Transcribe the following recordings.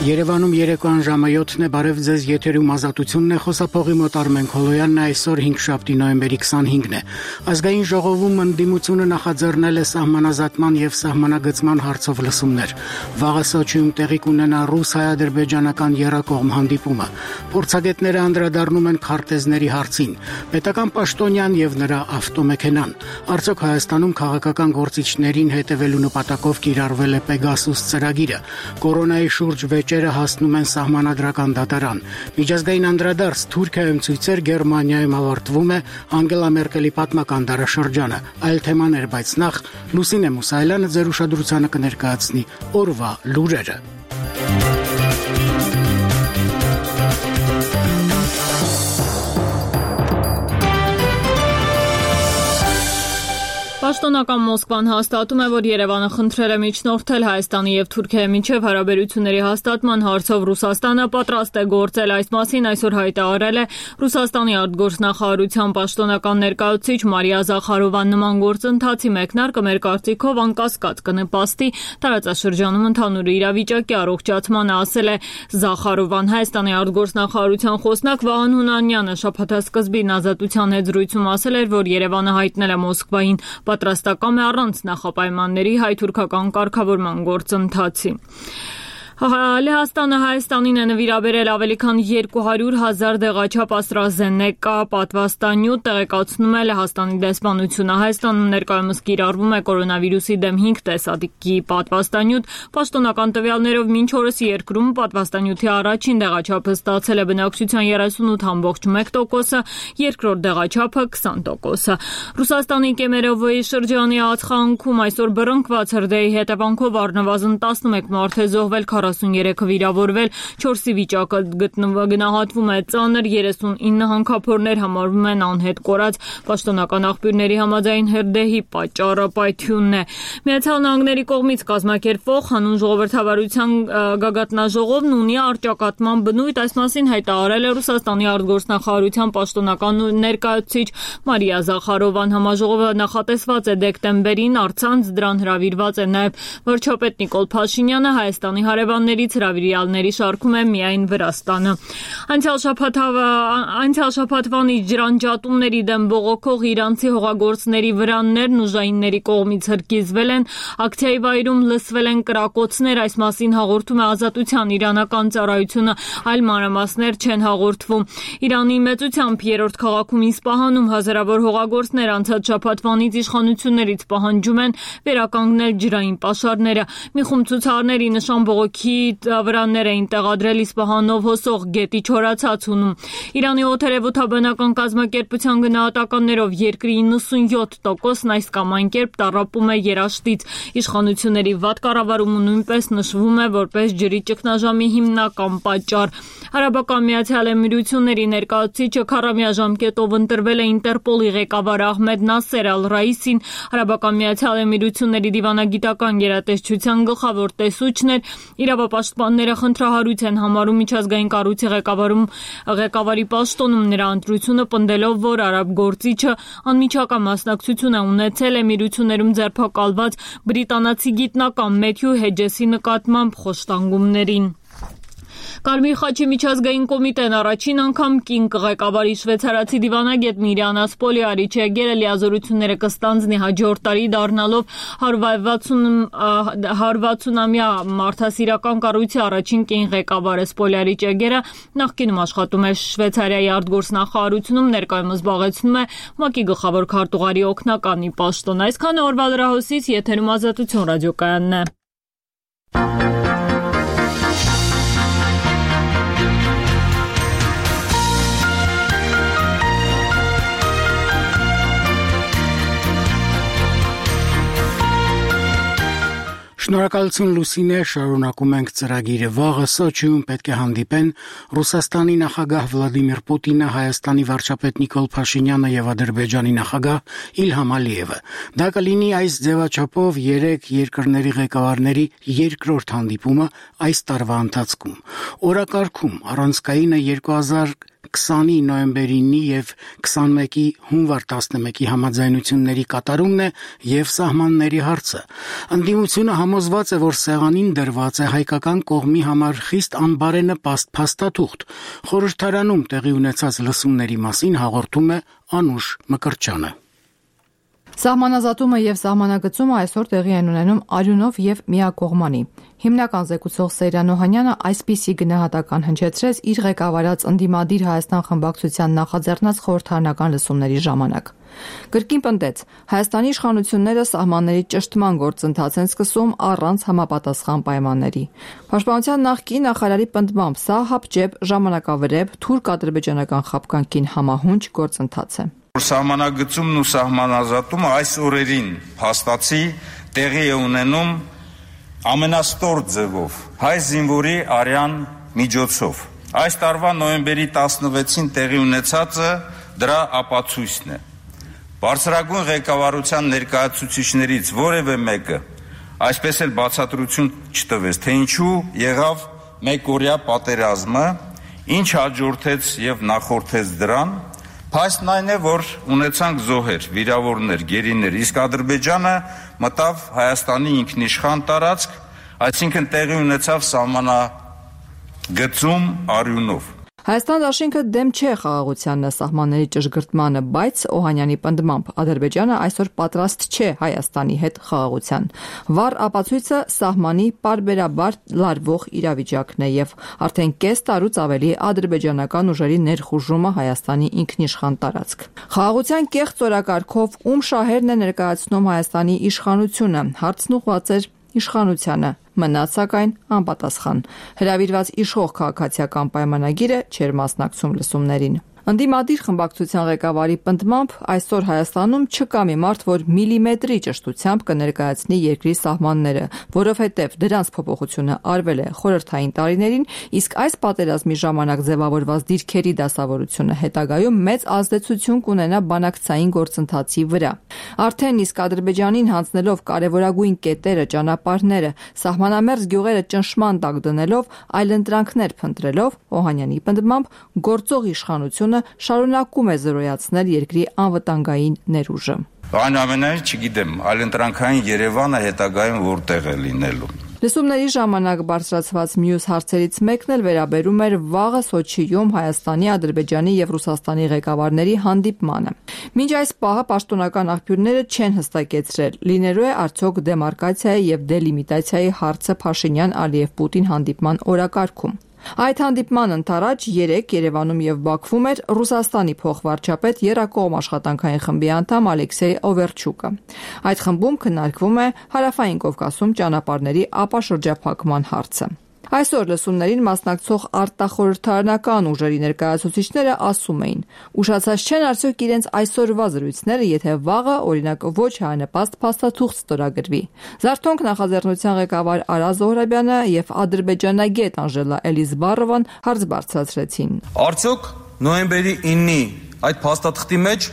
Երևանում երեկոյան ժամը 7-ն է, բարև ձեզ, եթերում Ազատությունն է, խոսափողի մոտ Արմեն Քոլոյանն է, այսօր 5-շաբթի նոյեմբերի 25-ն է։ Ազգային ժողովում ընդդիմությունը նախաձեռնել է սահմանազատման եւ սահմանագծման հարցով լսումներ։ Վաղը Սոչիում տեղի կունենա ռուս-հայ-ադրբեջանական եռակողմ հանդիպումը։ Փորձագետները անդրադառնում են քարտեզների հարցին։ Պետական պաշտոնյան եւ նրա ավտոմեքենան։ Արդյոք Հայաստանում քաղաքական գործիչներին հետևելու նպատակով կիրառվել է Պեգասուս ծրագիրը։ Կորոնայի շուրջ վեճերը հասնում են սահմանադրական դատարան։ Միջազգային անդրադարձ Թուրքիայում ցույցեր, Գերմանիայում ավարտվում է Անգելա Մերկելի պատմական դարաշրջանը։ Այլ թեմաներ, բայց նախ Լուսինե Մուսայելյանը ձեր ուշադրությանը կներկայացնի օրվա լուրերը։ Պաշտոնական Մոսկվան հաստատում է, որ Երևանը խնդրել է միջնորդել Հայաստանի եւ Թուրքիայի միջև հարաբերությունների հաստատման հարցով Ռուսաստանը պատրաստ է գործել, այս մասին այսօր հայտարարել է Ռուսաստանի արտգործնախարարության պաշտոնական ներկայացուցիչ Մարիա Զախարովան։ Նման գործընթացի մեկնարկը մեր կարծիքով անկասկած կնպաստի տարածաշրջանում ընդհանուր իրավիճակի առողջացմանը, ասել է Զախարովան։ Հայաստանի արտգործնախարարության խոսնակ Վահան Հունանյանը շաբաթասկզբին Ազատության հետ զրույցում ասել էր, որ Երևանը հայտնել է Մոսկվային պատրաստական է առանց նախապայմանների հայ-թուրքական կարգավորման գործընթացի։ Լեհաստանը Հայաստանին է նվիրաբերել ավելի քան 200,000 դեղաչափ AstraZeneca պատվաստանյութ, տեղեկացնում է Լեհաստանի դեսպանությունը։ Հայաստանում ներկայումս կիրառվում է կորոնավիրուսի դեմ 5 տեսակի պատվաստանյութ։ Պաշտոնական տվյալներով մինչ օրս երկրում պատվաստանյութի առաջին դեղաչափը ստացել է բնակչության 38.1%, երկրորդ դեղաչափը 20%։ Ռուսաստանի Կեմերովոյի շրջանի ածխանքում այսօր բռնկված հրդեհի հետևանքով առնվազն 11 մարդ է զոհվել, 43-ը վիրավորվել, 4-ի վիճակը գնահատվում է ծանր, 39 հանքափորներ համարվում են անհետ կորած։ Պաշտոնական աղբյուրների համաձայն հրդեհի պատճառը պայթյունն է։ Միացյալ Նահանգների կողմից կազմակերպվող հանուն ժողովրդավարության գագաթնաժողովն ունի առճակատման բնույթ, այս մասին հայտարարել է Ռուսաստանի արտգործնախարարության պաշտոնական ներկայացուցիչ Մարիա Զախարովան։ Համաժողովը նախատեսված է դեկտեմբերին, առցանց դրան հրավիրված է նաև վարչապետ Նիկոլ Փաշինյանը, Հայաստանի հարևաններից հրավիրյալների շարքում է միայն Վրաստանը։ Անցյալ շաբաթվանից ջրանջատումների դեմ բողոքող իրանցի հողագործների վրաններն ուժայինների կողմից հրկիզվել են, ակցիայի վայրում լսվել են կրակոցներ, այս մասին հաղորդում է Ազատության իրանական ծառայությունը, այլ մանրամասներ չեն հաղորդվում։ Իրանի մեծությամբ երրորդ քաղաքում Իսպահանում հազարավոր հողագործներ անցած շաբաթվանից իշխանություններից պահանջում են վերականգնել ջրային պաշարները։ Մի խումբ ցուցարների նշան բողոքի վրաններ էին տեղադրել Իսպահանով հոսող գետի չորացածունում։ Իրանի օդերևութաբանական կազմակերպության գնահատականներով երկրի 97%-ն այս կամ այն կերպ տառապում է երաշտից։ Իշխանությունների վատ կառավարումը նույնպես նշվում է որպես ջրի ճգնաժամի հիմնական պատճառ։ Արաբական Միացյալ Էմիրությունների ներկայացուցիչը քառամյա ժամկետով ընտրվել է Ինտերպոլի ղեկավար Ահմեդ Նասեր Ալ-Ռայիսին։ Արաբական Միացյալ Էմիրությունների դիվանագիտական գերատեսչության գլխավոր տեսուչն էր։ Իրավապաշտպանները խնդրահարույց են համարում միջազգային կառույցի ղեկավարի պաշտոնում նրա ընտրությունը, պնդելով, որ արաբ գործիչը անմիջական մասնակցություն է ունեցել Էմիրություններում ձերբակալված բրիտանացի գիտնական Մեթյու Հեջեսի նկատմամբ խոշտանգումներին։ Կարմիր խաչի միջազգային կոմիտեն առաջին անգամ կին ղեկավարի շվեյցարացի դիվանագետ Միրիանա Սպոլիարի Չեգերը լիազորությունները կստանձնի հաջորդ տարի, դառնալով 160-ամյա մարդասիրական կառույցի առաջին կին ղեկավարը։ Սպոլիարի Չեգերը նախկինում աշխատում է Շվեյցարիայի արտգործնախարարությունում, ներկայումս զբաղեցնում է ՄԱԿ-ի գլխավոր քարտուղարի օգնականի պաշտոն։ Այսքանը օրվա լրահոսից, եթերում Ազատություն ռադիոկայանն է։ Շնորհակալություն Լուսինե, շարունակում ենք ծրագիրը։ Վաղը Սոչիում պետք է հանդիպեն Ռուսաստանի նախագահ Վլադիմիր Պուտինը, Հայաստանի վարչապետ Նիկոլ Փաշինյանը եւ Ադրբեջանի նախագահ Իլհամ Ալիևը։ Դա կլինի այս ձևաչափով երեք երկրների ղեկավարների երկրորդ հանդիպումը այս տարվա ընթացքում։ Օրակարգում առանցքայինը 20-ի նոյեմբերի 9 եւ 21-ի հունվար 11-ի համաձայնությունների կատարումն է եւ սահմանների հարցը։ Ընդդիմությունը համոզված է, որ սեղանին դրված է հայկական կողմի համար խիստ անբարենպաստ փաստաթուղթ։ Խորհրդարանում տեղի ունեցած լսումների մասին հաղորդում է Անուշ Մկրտչյանը։ Սահմանազատումը եւ սահմանագծումը այսօր տեղի են ունենում արյունով եւ միակողմանի։ Հիմնական զեկուցող Սեյրան Օհանյանը այսպիսի գնահատական հնչեցրեց իր ղեկավարած ընդդիմադիր Հայաստան խմբակցության նախաձեռնած խորհրդարանական լսումների ժամանակ։ Կրկին պնդեց, Հայաստանի իշխանությունները սահմանների ճշտման գործընթաց են սկսում առանց համապատասխան պայմանների։ Պաշտպանության նախկին նախարարի պնդմամբ սա հապճեպ, ժամանակավրեպ, թուրք ադրբեջանական խաբկանքին համահունչ գործընթաց է։ Սահմանագծումն ու սահմանազատումը այս օրերին փաստացի տեղի է ունենում ամենաստոր ձևով հայ զինվորի արյան միջոցով։ Այս տարվա նոյեմբերի 16-ին տեղի ունեցածը դրա ապացույցն է։ Բարձրագույն ղեկավարության ներկայացուցիչներից որևէ մեկը այսպես էլ բացատրություն չտվեց, թե ինչու եղավ մեկօրյա պատերազմը, ինչ հաջորդեց եւ նախորդեց դրան։ Փաստն այն է, որ ունեցանք զոհեր, վիրավորներ, գերիներ, իսկ Ադրբեջանը մտավ Հայաստանի ինքնիշխան տարածք, այսինքն տեղի ունեցավ սահմանագծում արյունով։ Հայաստան դաշինքը դեմ չէ խաղաղությանն սահմանների ճշգրտմանը, բայց Օհանյանի պնդմամբ Ադրբեջանը այսօր պատրաստ չէ Հայաստանի հետ խաղաղության։ Վառ ապացույցը սահմանի պարբերաբար լարվող իրավիճակն է եւ արդեն կես տարուց ավելի ադրբեջանական ուժերի ներխուժումը Հայաստանի ինքնիշխան տարածք։ Խաղաղության կեղծ օրակարգով ում շահերն է ներկայացնում Հայաստանի իշխանությունը, հարցն ուղղված էր իշխանությանը, մնաց սակայն անպատասխան։ Հրավիրված իշխող քաղաքացիական պայմանագիրը չէր մասնակցում լսումներին։ Ընդդիմադիր խմբակցության ղեկավարի պնդմամբ այսօր Հայաստանում չկա մի մարդ, որ միլիմետրի ճշտությամբ կներկայացնի երկրի սահմանները, որովհետև դրանց փոփոխությունը արվել է խորհրդային տարիներին, իսկ այս պատերազմի ժամանակ ձևավորված դիրքերի դասավորությունը հետագայում մեծ ազդեցություն կունենա բանակցային գործընթացի վրա։ Արդեն իսկ Ադրբեջանին հանձնելով կարևորագույն կետերը, ճանապարհները, սահմանամերձ գյուղերը ճնշման տակ դնելով, այլընտրանքներ փնտրելով, Օհանյանի պնդմամբ գործող իշխանությունը շարունակում է զրոյացնել երկրի անվտանգային ներուժը։ Այնուամենայնիվ չգիտեմ, այլընտրանքային Երևանը հետագայում որտեղ է լինելու։ Լսումների ժամանակ բարձրացված մյուս հարցերից մեկն էլ վերաբերում էր վաղը Սոչիում Հայաստանի, Ադրբեջանի եւ Ռուսաստանի ղեկավարների հանդիպմանը։ Մինչ այս պահը պաշտոնական աղբյուրները չեն հստակեցրել, լինելու է արդյոք դեմարկացիայի եւ դելիմիտացիայի հարցը Փաշինյան-Ալիև-Պուտին հանդիպման օրակարգում։ Այդ հանդիպման ընթരാճ 3 Երևանում եւ Բաքվում էր Ռուսաստանի փոխվարչապետ Եռակողմ աշխատանքային խմբի անդամ Ալեքսեյ Օվերչուկը։ Այդ խմբում քննարկվում է Հարավային Կովկասում ճանապարհների ապաշրջափակման հարցը։ Այսօր լսումներին մասնակցող արտախորհրդարանական ուժերի ներկայացուցիչները ասում էին. ուշացած չեն արդյոք իրենց այսօրվա զրույցները, եթե վաղը օրինակ ոչ հայանպաստ փաստաթուղթ ստորագրվի։ Զարթոնք նախաձեռնության ղեկավար Արա Զոհրաբյանը եւ ադրբեջանագետ Անժելա Էլիզբարովան հարց բարձրացրեցին։ Արդյոք նոյեմբերի 9-ի այդ փաստաթղթի մեջ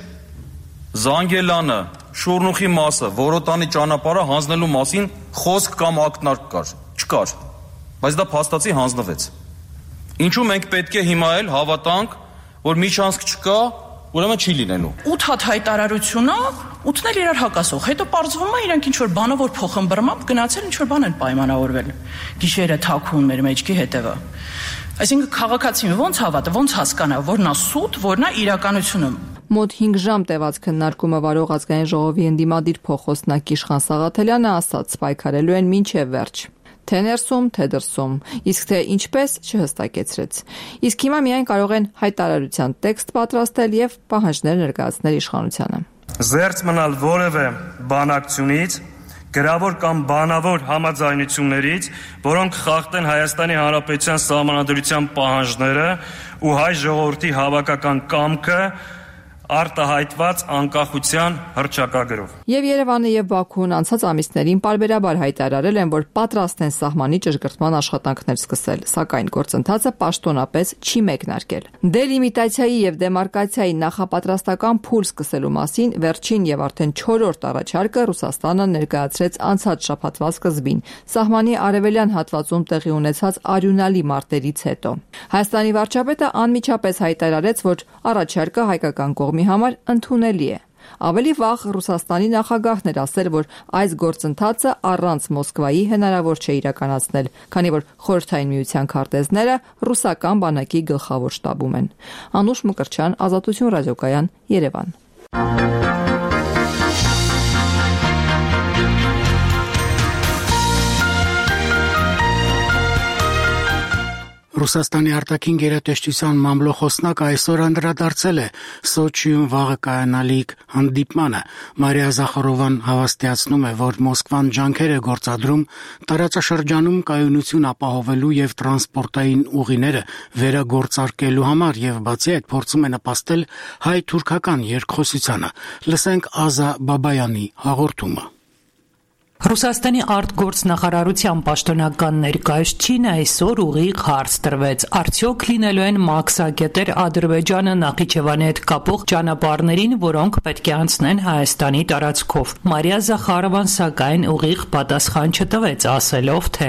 Զանգելանը, Շորնուխի մասը, Որոտանի ճանապարհը հանձնելու մասին խոսք կամ ակնարկ կար։ Չկար։ Բայց դա փաստացի հանձնվեց։ Ինչու մենք պետք է հիմա էլ հավատանք, որ միջանցք չկա, ուրեմն չի լինելու։ 8 հատ հայտարարությունը 8-ն էլ իրար հակասող։ Հետո պարզվում է իրանք ինչ որ բանը որ փոխըմբռնմամբ գնացել ինչ որ բան են պայմանավորվել։ Գիշերը թաքուն մեր մեջքի հետևը։ Այսինքն քաղաքացին ոնց հավատա, ոնց հասկանա, որ նա սուտ, որ նա իրականությունը։ Մոտ 5 ժամ տևած քննարկումը վարող ազգային ժողովի ընդդիմադիր փոխոստնակ Իշխան Սաղաթելյանը ասաց՝ պայքարելու են մինչև վերջ։ Թե ներսում, թե դրսում, իսկ թե ինչպես չհստակեցրեց։ Իսկ հիմա միայն կարող են հայտարարության տեքստ պատրաստել եւ պահանջներ ներկայացնել իշխանությանը։ Զերծ մնալ որևէ բանակցությունից, գրավոր կամ բանավոր համաձայնություններից, որոնք խախտեն Հայաստանի Հանրապետության սահմանադրության պահանջները ու հայ ժողովրդի հավաքական կամքը, արտահայտված անկախության հռչակագրով։ Եվ Երևանը եւ Բաքուն անցած ամիսներին պարբերաբար հայտարարել են, որ պատրաստ են սահմանի ճշգրտման աշխատանքներ սկսել, սակայն գործընթացը պաշտոնապես չի մեկնարկել։ Դելիմիտացիայի եւ դեմարկացիայի նախապատրաստական փուլ սկսելու մասին վերջին եւ արդեն 4-րդ առաջարկը Ռուսաստանը ներկայացրեց անցած շաբաթվա սկզբին, սահմանի արևելյան հատվածում տեղի ունեցած արյունալի մարտերից հետո։ Հայաստանի վարչապետը անմիջապես հայտարարեց, որ առաջարկը հայկական կողմի համար ընդունելի է։ Ավելի վաղ Ռուսաստանի նախագահն էր ասել, որ այս գործընթացը առանց Մոսկվայի հնարավոր չէ իրականացնել, քանի որ Խորհրդային Միության քարտեզները ռուսական բանակի գլխավոր շտաբում են։ Անուշ Մկրտչյան, Ազատություն ռադիոկայան, Երևան։ Ռուսաստանի արտաքին գերատեսչության մամլոխոսնակը այսօր անդրադարձել է Սոչիում վաղը կայանալիք հանդիպմանը։ Մարիա Զախարովան հավաստիացնում է, որ Մոսկվան ջանքեր է գործադրում տարածաշրջանում կայունություն ապահովելու եւ տրանսպորտային ուղիները վերագործարկելու համար եւ բացի այդ փորձում է նպաստել հայ-թուրքական երկխոսությանը։ Լսենք Ազա Բաբայանի հաղորդումը։ Ռուսաստանի արտգործնախարարության պաշտոնական ներկայացուցիչին այսօր ուղիղ հարց տրվեց. արդյոք լինելու են մաքսակետեր Ադրբեջանը Նախիջևանի հետ կապող ճանապարհներին, որոնք պետք է անցնեն Հայաստանի տարածքով։ Մարիա Զախարովան սակայն ուղիղ պատասխան չտվեց, ասելով, թե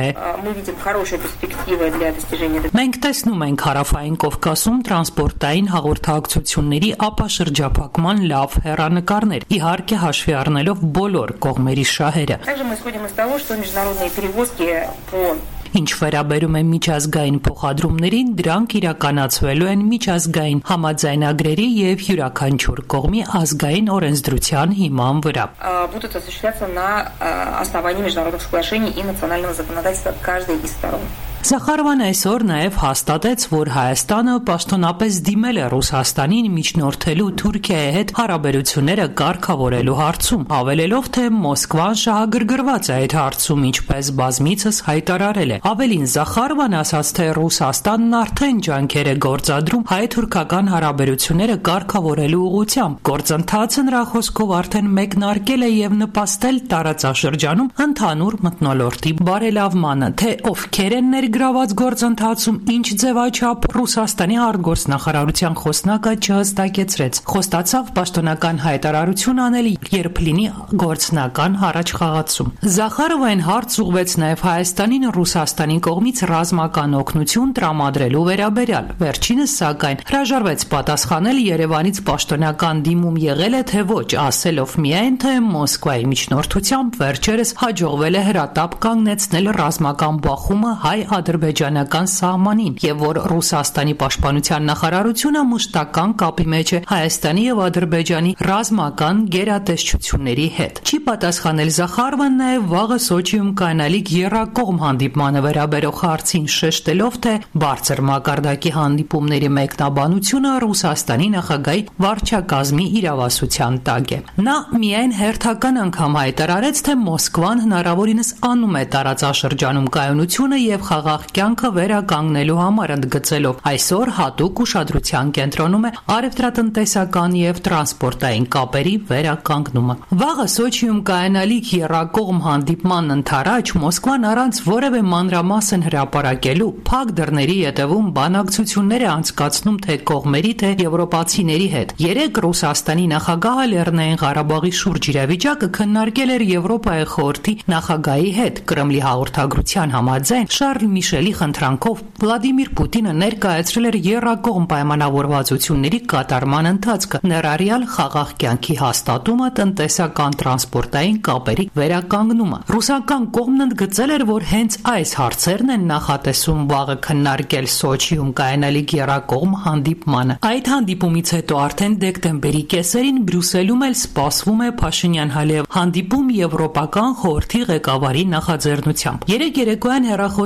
մենք տեսնում ենք Հարավային Կովկասում տրանսպորտային հաղորդակցությունների ապաշրջափակման լավ հեռանկարներ, իհարկե հաշվի առնելով բոլոր կողմերի շահերը։ Мы исходим из того, что международные перевозки по Ինչ վերաբերում է միջազգային փոխադրումներին, դրանք իրականացվելու են միջազգային համաձայնագրերի եւ յուրաքանչյուր կողմի ազգային օրենսդրության հիման վրա։ Будут осуществляться на основании международных соглашений и национального законодательства каждой из сторон. Զախարովան այսօր նաև հաստատեց, որ Հայաստանը պաշտոնապես դիմել է Ռուսաստանին միջնորդելու Թուրքիայի հետ հարաբերությունները կարգավորելու հարցում, հավելելով, թե Մոսկվան շահագրգռված է այդ հարցում, ինչպես բազմիցս հայտարարել է։ Ավելին, Զախարովան ասաց, թե Ռուսաստանն արդեն ջանքեր է գործադրում հայ-թուրքական հարաբերությունները կարգավորելու ուղղությամբ։ Գործընթացը նրա խոսքով արդեն մեկնարկել է եւ նպաստել տարածաշրջանում ընդհանուր մթնոլորտի բարելավմանը, թե ովքեր են գրաված գործընթացում ինչ ձևաչափ Ռուսաստանի արտգործնախարարության խոսնակը չհստակեցրեց։ Խոստացավ պաշտոնական հայտարարություն անել, երբ լինի գործնական առաջխաղացում։ Զախարովան հարց ուղղվեց նաև Հայաստանին Ռուսաստանի կողմից ռազմական օգնություն տրամադրելու վերաբերյալ։ Վերջինս սակայն հրաժարվեց պատասխանել, Երևանից պաշտոնական դիմում եղել է թե ոչ, ասելով միայն, թե Մոսկվայի միջնորդությամբ վերջերս հաջողվել է հրատապ կանգնեցնել ռազմական բախումը հայ-ադրբեջանական սահմանին եւ որ Ռուսաստանի պաշտպանության նախարարությունը մշտական կապի մեջ է Հայաստանի եւ Ադրբեջանի ռազմական գերատեսչությունների հետ։ Չի պատասխանել Զախարովան նաեւ վաղը Սոչիում կայանալիք եռակողմ հանդիպմանը վերաբերող հարցին, շեշտելով, թե բարձր մակարդակի հանդիպումների մեկնաբանությունը Ռուսաստանի նախագահի վարչակազմի իրավասության տակ է։ Նա միայն հերթական անգամ հայտարարեց, թե Մոսկվան հնարավորինս անում է տարածաշրջանում կայունությունը եւ խաղաղ կյանքը վերականգնելու համար, ընդգծելով այսօր հատուկ ուշադրության կենտրոնում է առևտրատնտեսական եւ տրանսպորտային կապերի վերականգնումը։ Վաղը Սոչիում կայանալիք եռակողմ հանդիպման ընթരാճ Մոսկվան առանց որևէ մանրամասն հրապարակելու փակ դռների ետևում բանակցություններ է անցկացնում թե կողմերի, թե եվրոպացիների հետ։ Երեկ Ռուսաստանի նախագահը Լեռնային Ղարաբաղի շուրջ իրավիճակը քննարկել էր Եվրոպայի խորհրդի նախագահի հետ։ Կրեմլի հաղորդագրության համաձայն Շարլ Միշելի խնդրանքով Վլադիմիր Պուտինը ներկայացրել էր եռակողմ պայմանավորվածությունների կատարման ընթացքը, ներառյալ խաղաղ կյանքի հաստատումը, տնտեսական տրանսպորտային կապերի վերականգնումը։ Ռուսական կողմն ընդգծել էր, որ հենց այս հարցերն են նախատեսում վաղը քննարկել Սոչիում կայանալիք եռակողմ հանդիպմանը։ Այդ հանդիպումից հետո արդեն դեկտեմբերի կեսերին Բրյուսելում էլ սպասվում է Փաշինյան-Ալիև հանդիպում Եվրոպական խորհրդի ղեկավարի նախաձեռնությամբ։ Երեկ երեկոյան հեռախոսազրույց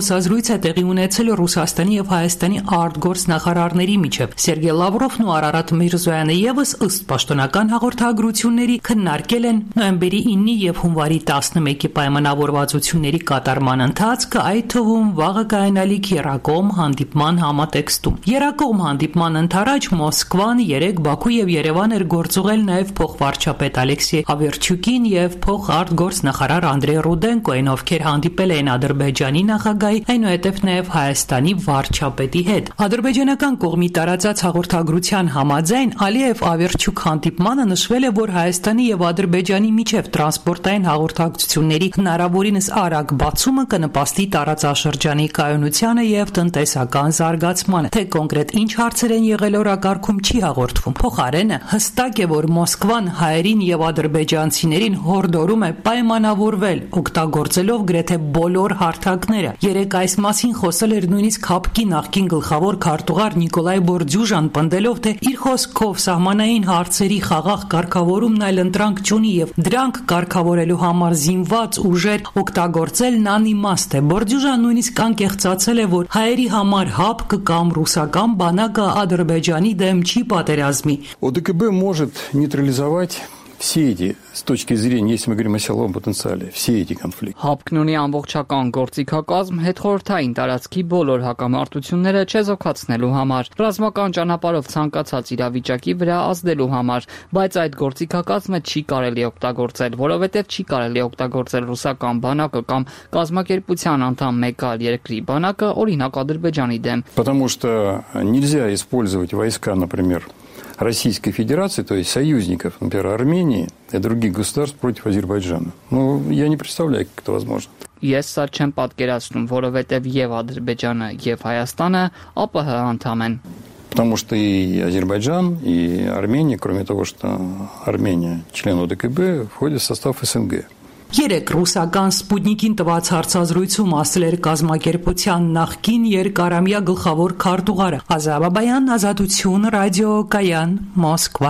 զրույց է տեղի ունեցել Ռուսաստանի եւ Հայաստանի արտգործնախարարների միջև։ Սերգեյ Լավրովն ու Արարատ Միրզոյանը եւս ըստ պաշտոնական հաղորդագրությունների քննարկել են նոյեմբերի 9-ի եւ հունվարի 11-ի պայմանավորվածությունների կատարման ընթացքը, այդ թվում վաղը կայանալիք երակողմ հանդիպման համատեքստում։ Երակողմ հանդիպման ընթരാճ Մոսկվան, Բաքու եւ Երևան էր գործուղել նաեւ փոխվարչապետ Ալեքսեյ Ավերչուկին եւ փոխարտգործնախարար Անդրեյ Ռուդենկոին, ովքեր հանդիպել էին Ադրբեջանի նախագահի, այնուհետև նաեւ Հայաստանի վարչապետի հետ։ Ադրբեջանական կողմի տարածած հաղորդագրության համաձայն Ալիև Ավերչուկ հանդիպմանը նշվել է, որ Հայաստանի եւ Ադրբեջանի միջև տրանսպորտային հաղորդակցությունների հնարավորինս արագ բացումը կնպաստի տարածաշրջանի կայունությանը եւ տնտեսական զարգացմանը։ Թե կոնկրետ ինչ հարցեր են եղել օրակարգում չի հաղորդվում։ Փոխարենը հստակ է, որ Մոսկվան հայերին եւ ադրբեջանցիներին հորդորում է պայմանավորվել, օգտագործելով գրեթե բոլոր հարթակները։ Երեկ այս մասին խոսել էր նույնիսկ ՀԱՊԿ-ի նախկին գլխավոր քարտուղար Նիկոլայ Բորդյուժան, պնդելով, թե իր խոսքով սահմանային հարցերի խաղաղ կարգավորումն այլ ընտրանք չունի եւ դրանք կարգավորելու համար զինված ուժեր օգտագործելն անիմաստ է։ Բորդյուժան նույնիսկ անկեղծացել է, որ հայերի համար ՀԱՊԿ կամ ռուսական բանակը Ադրբեջանի դեմ չի պատերազմի։ ОДКБ может нейтрализовать все эти, с точки зрения, если мы говорим о силовом потенциале, все эти конфликты. ՀԱՊԿ-ն ունի ամբողջական գործիքակազմ հետխորհրդային տարածքի բոլոր հակամարտությունները չեզոքացնելու համար, ռազմական ճանապարհով ցանկացած իրավիճակի վրա ազդելու համար, բայց այդ գործիքակազմը չի կարելի օգտագործել, որովհետև չի կարելի օգտագործել ռուսական բանակը կամ կազմակերպության անդամ մեկ այլ երկրի բանակը, օրինակ Ադրբեջանի դեմ։ Потому что нельзя использовать войска, например, Российской Федерации, то есть союзников, например, Армении и других государств против Азербайджана. Ну, я не представляю, как это возможно. Ես սա չեմ պատկերացնում, որովհետև եւ Ադրբեջանը եւ Հայաստանը ԱՊՀ անդամ են։ Потому что и Азербайджан, и Армения, кроме того, что Армения член ОДКБ, входит в состав СНГ. Երեք ռուսական Սպուտնիկին տված հարցազրույցում ասել էր կազմակերպության նախկին երկարամյա գլխավոր քարտուղարը։ Ազաբաբայան, Ազատություն, ռադիո Կայան, Մոսկվա։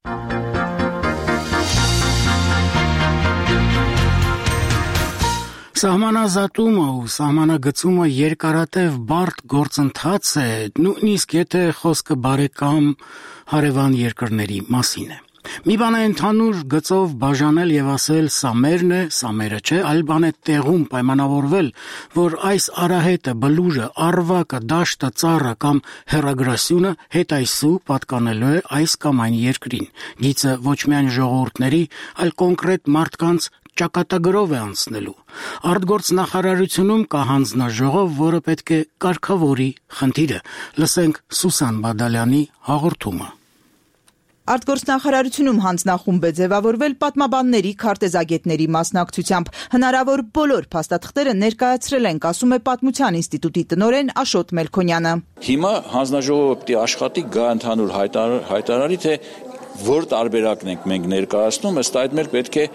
Սահմանազատումը ու սահմանագծումը երկարատև բարդ գործընթաց է, նույնիսկ եթե խոսքը բարեկամ հարևան երկրների մասին է։ Մի բան է ընդհանուր գծով բաժանել եւ ասել սա մերն է, սա մերը չէ, այլ բան է տեղում պայմանավորվել, որ այս արահետը, բլուրը, արվակը, դաշտը, ծառը կամ հեռագրասյունը հետայսու պատկանելու է այս կամ այն երկրին։ Գիծը ոչ միայն ժողովուրդների, այլ կոնկրետ մարդկանց ճակատագրով է անցնելու։ Արտգործնախարարությունում կա հանձնաժողով, որը պետք է կարգավորի խնդիրը։ Լսենք Սուսան Բադալյանի հաղորդումը։ Արտգործնախարարությունում հանձնախումբ է ձևավորվել պատմաբանների, քարտեզագետների մասնակցությամբ։ Հնարավոր բոլոր փաստաթղթերը ներկայացրել ենք, ասում է Պատմության ինստիտուտի տնօրեն Աշոտ Մելքոնյանը։ Հիմա հանձնաժողովը պետք է աշխատի գա ընդհանուր հայտարարի, թե որ տարբերակն ենք մենք ներկայացնում, ըստ այդ մեր պետք է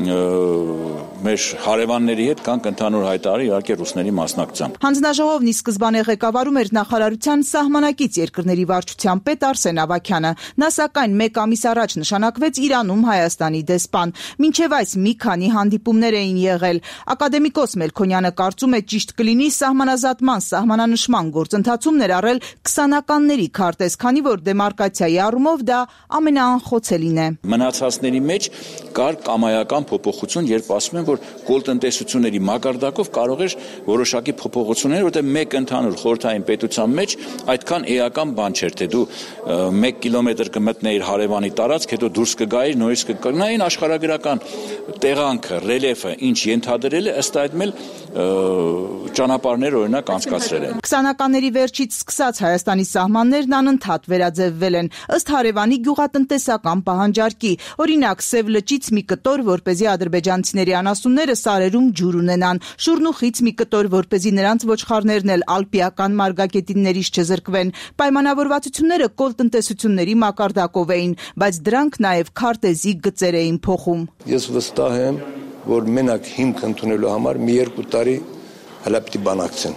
մեր հարևանների հետ կանք ընդհանուր հայտարարի, իհարկե ռուսների մասնակցությամբ։ Հանձնաժողովն ի սկզբանե ղեկավարում էր նախարարության սահմանակից երկրների վարչության պետ Արսեն Ավագյանը։ Նա սակայն մեկ ամիս առաջ նշանակվեց Իրանում Հայաստանի դեսպան։ Մինչև այս մի քանի հանդիպումներ էին եղել։ Ակադեմիկոս Մելքոնյանը կարծում է ճիշտ կլինի սահմանազատման, սահմանանշման գործընթացում ներառել 20-ականների քարտեզ, քանի որ դեմարկացիայի առումով դա անխոցելին է։ Մնացածների մեջ կար կամայական փոփոխություն, երբ ասում են, որ կոլտնտեսությունների մակարդակով կարող էր որոշակի փոփոխություններ, որտեղ մեկ ընդհանուր խորհրդային պետության մեջ այդքան էական բան չէր, թե դու 1 կիլոմետր կմտնեիր հարևանի տարածք, հետո դուրս կգայիր, նորից կգնային աշխարհագրական տեղանքը, ռելիեֆը, ինչ ենթադրել է, ըստ այդ մել ճանապարհներ օրինակ անցկացրել են։ 20-ականների վերջից սկսած Հայաստանի սահմաններն անընդհատ վերաձևվել են ըստ հարևանի գյուղատնտեսական պահանջարկի։ Օրինակ Սև լճից մի կտոր, որպեսզի ադրբեջանցիների անասունները սարերում ջուր ունենան, Շուրնուխից մի կտոր, որպեսզի նրանց ոչխարներն էլ ալպիական մարգագետիններից չզրկվեն։ Պայմանավորվածությունները կոլտնտեսությունների մակարդակով էին, բայց դրանք նաև քարտեզի գծեր էին փոխում։ Ես վստահ եմ, որ մենակ հիմք ընդունելու համար մի 2 տարի հələ պիտի բանակցեն։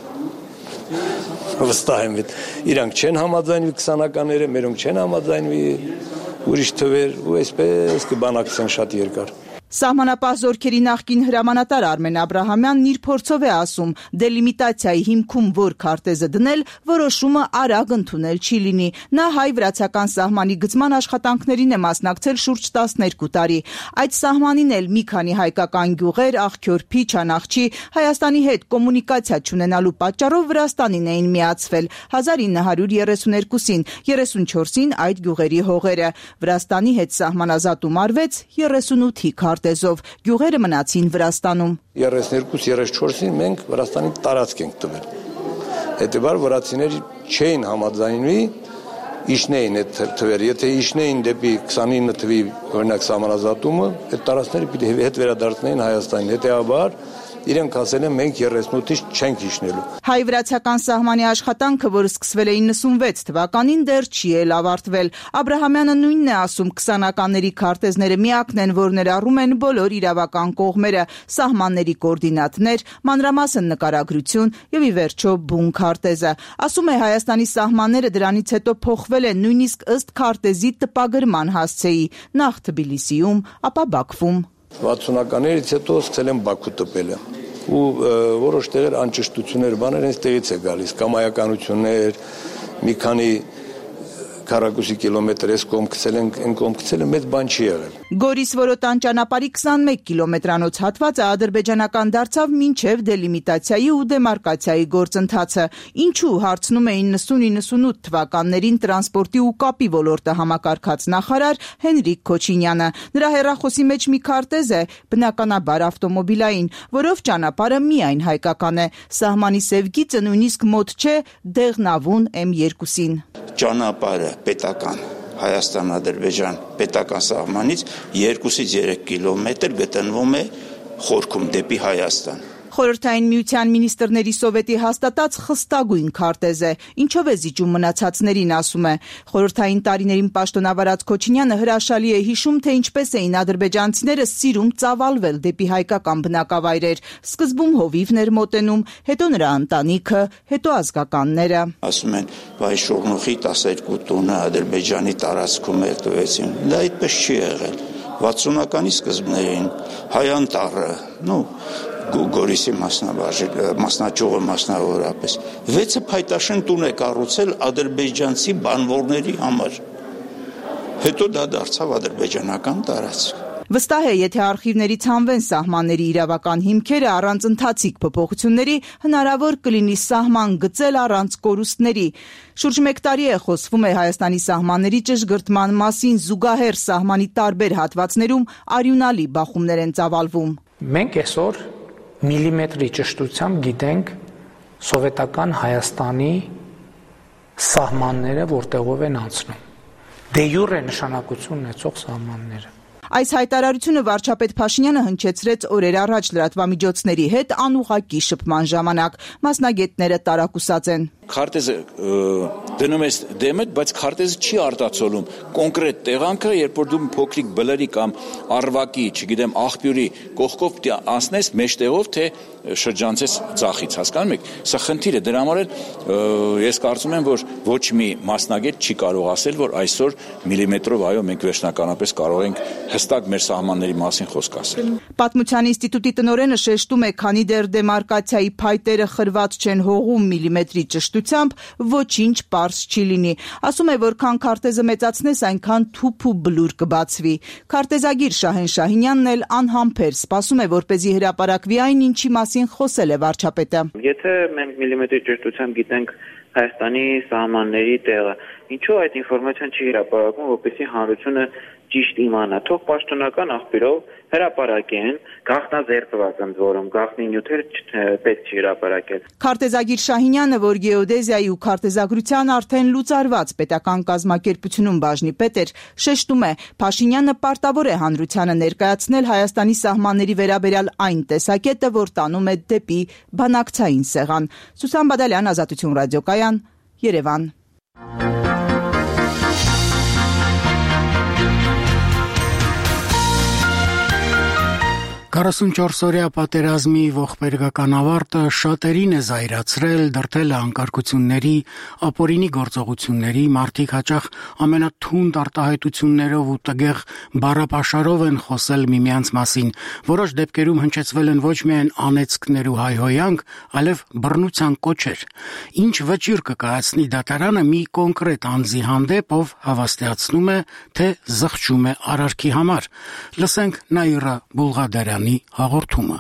Վստահ եմ, իրանք չեն համաձայնվի 20-ականները, մերոնք չեն համաձայնվի ուրիշ թվեր ու այսպես կբանակցեն շատ երկար։ Սահմանապահ զորքերի նախկին հրամանատար Արմեն Աբրահամյանն իր փորձով է ասում, դելիմիտացիայի հիմքում որ քարտեզը դնել, որոշումը արագ ընդունել չի լինի։ Նա հայ-վրացական սահմանի գծման աշխատանքներին է մասնակցել շուրջ 12 տարի։ Այդ սահմանին էլ մի քանի հայկական գյուղեր, Աղքյորփի, Չանախչի, Հայաստանի հետ կոմունիկացիա չունենալու պատճառով Վրաստանին էին միացվել 1932-ին, 34-ին այդ գյուղերի հողերը։ Վրաստանի հետ սահմանազատում արվեց 38-ի քարտեզով, գյուղերը մնացին Վրաստանում։ 32-34-ին մենք Վրաստանի տարածք ենք տվել։ Հետևաբար վրացիները չէին համաձայնվի իշնեին այդ թվերը, եթե իշնեին դեպի 29 թվի օրինակ սահմանազատումը, այդ տարածքները պիտի հետ վերադարձնեին Հայաստանին, հետևաբար իրենք ասել են մենք 38-ից չենք իշնելու։ Հայ-վրացական սահմանի աշխատանքը, որ սկսվել է 96 թվականին, դեռ չի էլ ավարտվել։ Աբրահամյանը նույնն է ասում, 20-ականների քարտեզները միակն են, որ ներառում են բոլոր իրավական կողմերը, սահմանների կոորդինատներ, մանրամասն նկարագրություն եւ ի վերջո բուն քարտեզը։ Ասում է Հայաստանի սահմանները դրանից հետո փոխվել են նույնիսկ ըստ քարտեզի տպագրման հասցեի, նախ Թբիլիսիում, ապա Բաքվում։ 60-ականներից հետո սկսել են Բաքու տպելը ու որոշ տեղեր անճշտություններ բաներ հենց տեղից է գալիս, կամայականություններ, մի քանի քառակուսի կիլոմետր էս կողմ գցել են, այն կողմ գցելը մեծ բան չի եղել։ Գորիս-Որոտան ճանապարհի 21 կիլոմետրանոց հատվածը ադրբեջանական դարձավ մինչև դելիմիտացիայի ու դեմարկացիայի գործընթացը, ինչու հարցնում է 90-98 թվականներին տրանսպորտի ու կապի ոլորտը համակարգած նախարար Հենրիկ Քոչինյանը։ Նրա հեռախոսի մեջ մի քարտեզ է, բնականաբար ավտոմոբիլային, որով ճանապարհը միայն հայկական է։ Սահմանի սև գիծը նույնիսկ մոտ չէ Դեղնավուն M2-ին։ Ճանապարհը պետական Հայաստան-Ադրբեջան պետական սահմանից 2-ից 3 կիլոմետր գտնվում է խորքում դեպի Հայաստան։ Խորհրդային Միության Մինիստրների Սովետի հաստատած խստագույն քարտեզ է, ինչով է զիջում մնացածներին, ասում է։ Խորհրդային տարիներին պաշտոնավարած Քոչինյանը հրաշալի է հիշում, թե ինչպես էին ադրբեջանցիները սիրում ծավալվել դեպի հայկական բնակավայրեր։ Սկզբում հովիվն էր մոտենում, հետո նրա ընտանիքը, հետո ազգականները։ Ասում են, վայ Շողնուխի 12 տունը Ադրբեջանի տարածքում էր տվեցին։ Դա այդպես չի եղել։ 60-ականի սկզբներին Հայանտառը, Գորիսի մասնաճյուղը մասնավորապես 6 փայտաշեն տուն է կառուցել ադրբեջանցի բանվորների համար։ Հետո դա դարձավ ադրբեջանական տարածք։ Վստահ է, եթե արխիվներից հանվեն սահմանների իրավական հիմքերը առանց ընթացիկ փոփոխությունների, հնարավոր կլինի սահման գծել առանց կորուստների։ Շուրջ 1 տարի է խոսվում է Հայաստանի սահմանների ճշգրտման մասին, զուգահեռ սահմանի տարբեր հատվածներում արյունալի բախումներ են ծավալվում։ Մենք այսօր միլիմետրի ճշտությամբ գիտենք սովետական Հայաստանի սահմանները որտեղով են անցնում։ Դե յուրե նշանակություն ունեցող սահմանները։ Այս հայտարարությունը վարչապետ Փաշինյանը հնչեցրեց օրեր առաջ լրատվամիջոցների հետ անուղղակի շփման ժամանակ։ Մասնագետները տարակուսած են։ Քարտեզը դնում ես դեմը, բայց քարտեզը չի արտացոլում կոնկրետ տեղանքը, երբ որ դու փոքրիկ բլրի կամ արվակի, չգիտեմ, աղբյուրի կողքով անցնես մեջտեղով, թե շրջանցես ցախից, հասկանում եք։ Սա խնդիր է, դրա համար էլ ես կարծում եմ, որ ոչ մի մասնագետ չի կարող ասել, որ այսօր միլիմետրով այո մենք վերջնականապես կարող ենք հստակ մեր սահմանների մասին խոսք ասել։ Պատմության ինստիտուտի տնօրենը շեշտում է, քանի դեռ դեմարկացիայի փայտերը խրված չեն հողում միլիմետրի ճշտությամբ, ոչինչ պարզ չի լինի։ Ասում է, որքան քարտեզը մեծացնես, այնքան թուփ ու բլուր կբացվի։ Քարտեզագիր Շահեն Շահինյանն էլ անհամբեր սպասում է, որպեսզի հրապարակվի այն, ինչի մասին խոսել է վարչապետը։ Եթե մենք միլիմետրի ճշտությամբ գիտենք Հայաստանի սահմանների տեղը, ինչու այդ ինֆորմացիան չի հրապարակվում, որպեսզի հանրությունը ճիշտ իմանա, թող պաշտոնական աղբյուրով հրապարակեն, գաղտնազերծված ընդ որում, գաղտնի նյութերը պետք չի հրապարակել։ Քարտեզագիր Շահինյանը, որ գեոդեզիայի ու քարտեզագրության արդեն լուծարված պետական կազմակերպությունում բաժնի պետ էր, շեշտում է, Փաշինյանը պարտավոր է հանրությանը ներկայացնել Հայաստանի սահմանների վերաբերյալ այն տեսակետը, որ տանում է դեպի բանակցային սեղան։ Սուսան Բադալյան, Ազատություն ռադիոկայան, Երևան։ 44-օրյա պատերազմի ողբերգական ավարտը շատերին է զայրացրել, դրդել է անկարգությունների, ապօրինի գործողությունների, մարդիկ հաճախ ամենաթունդ արտահայտություններով ու տգեղ բառապաշարով են խոսել միմյանց մասին, որոշ դեպքերում հնչեցվել են ոչ միայն անեծքներ ու հայհոյանք, այլև բռնության կոչեր։ Ինչ վճիռ կկայացնի դատարանը մի կոնկրետ անձի հանդեպ, ով հավաստիացնում է, թե զղջում է արարքի համար։ Լսենք Նաիրա Բուլղադարյանի հաղորդումը։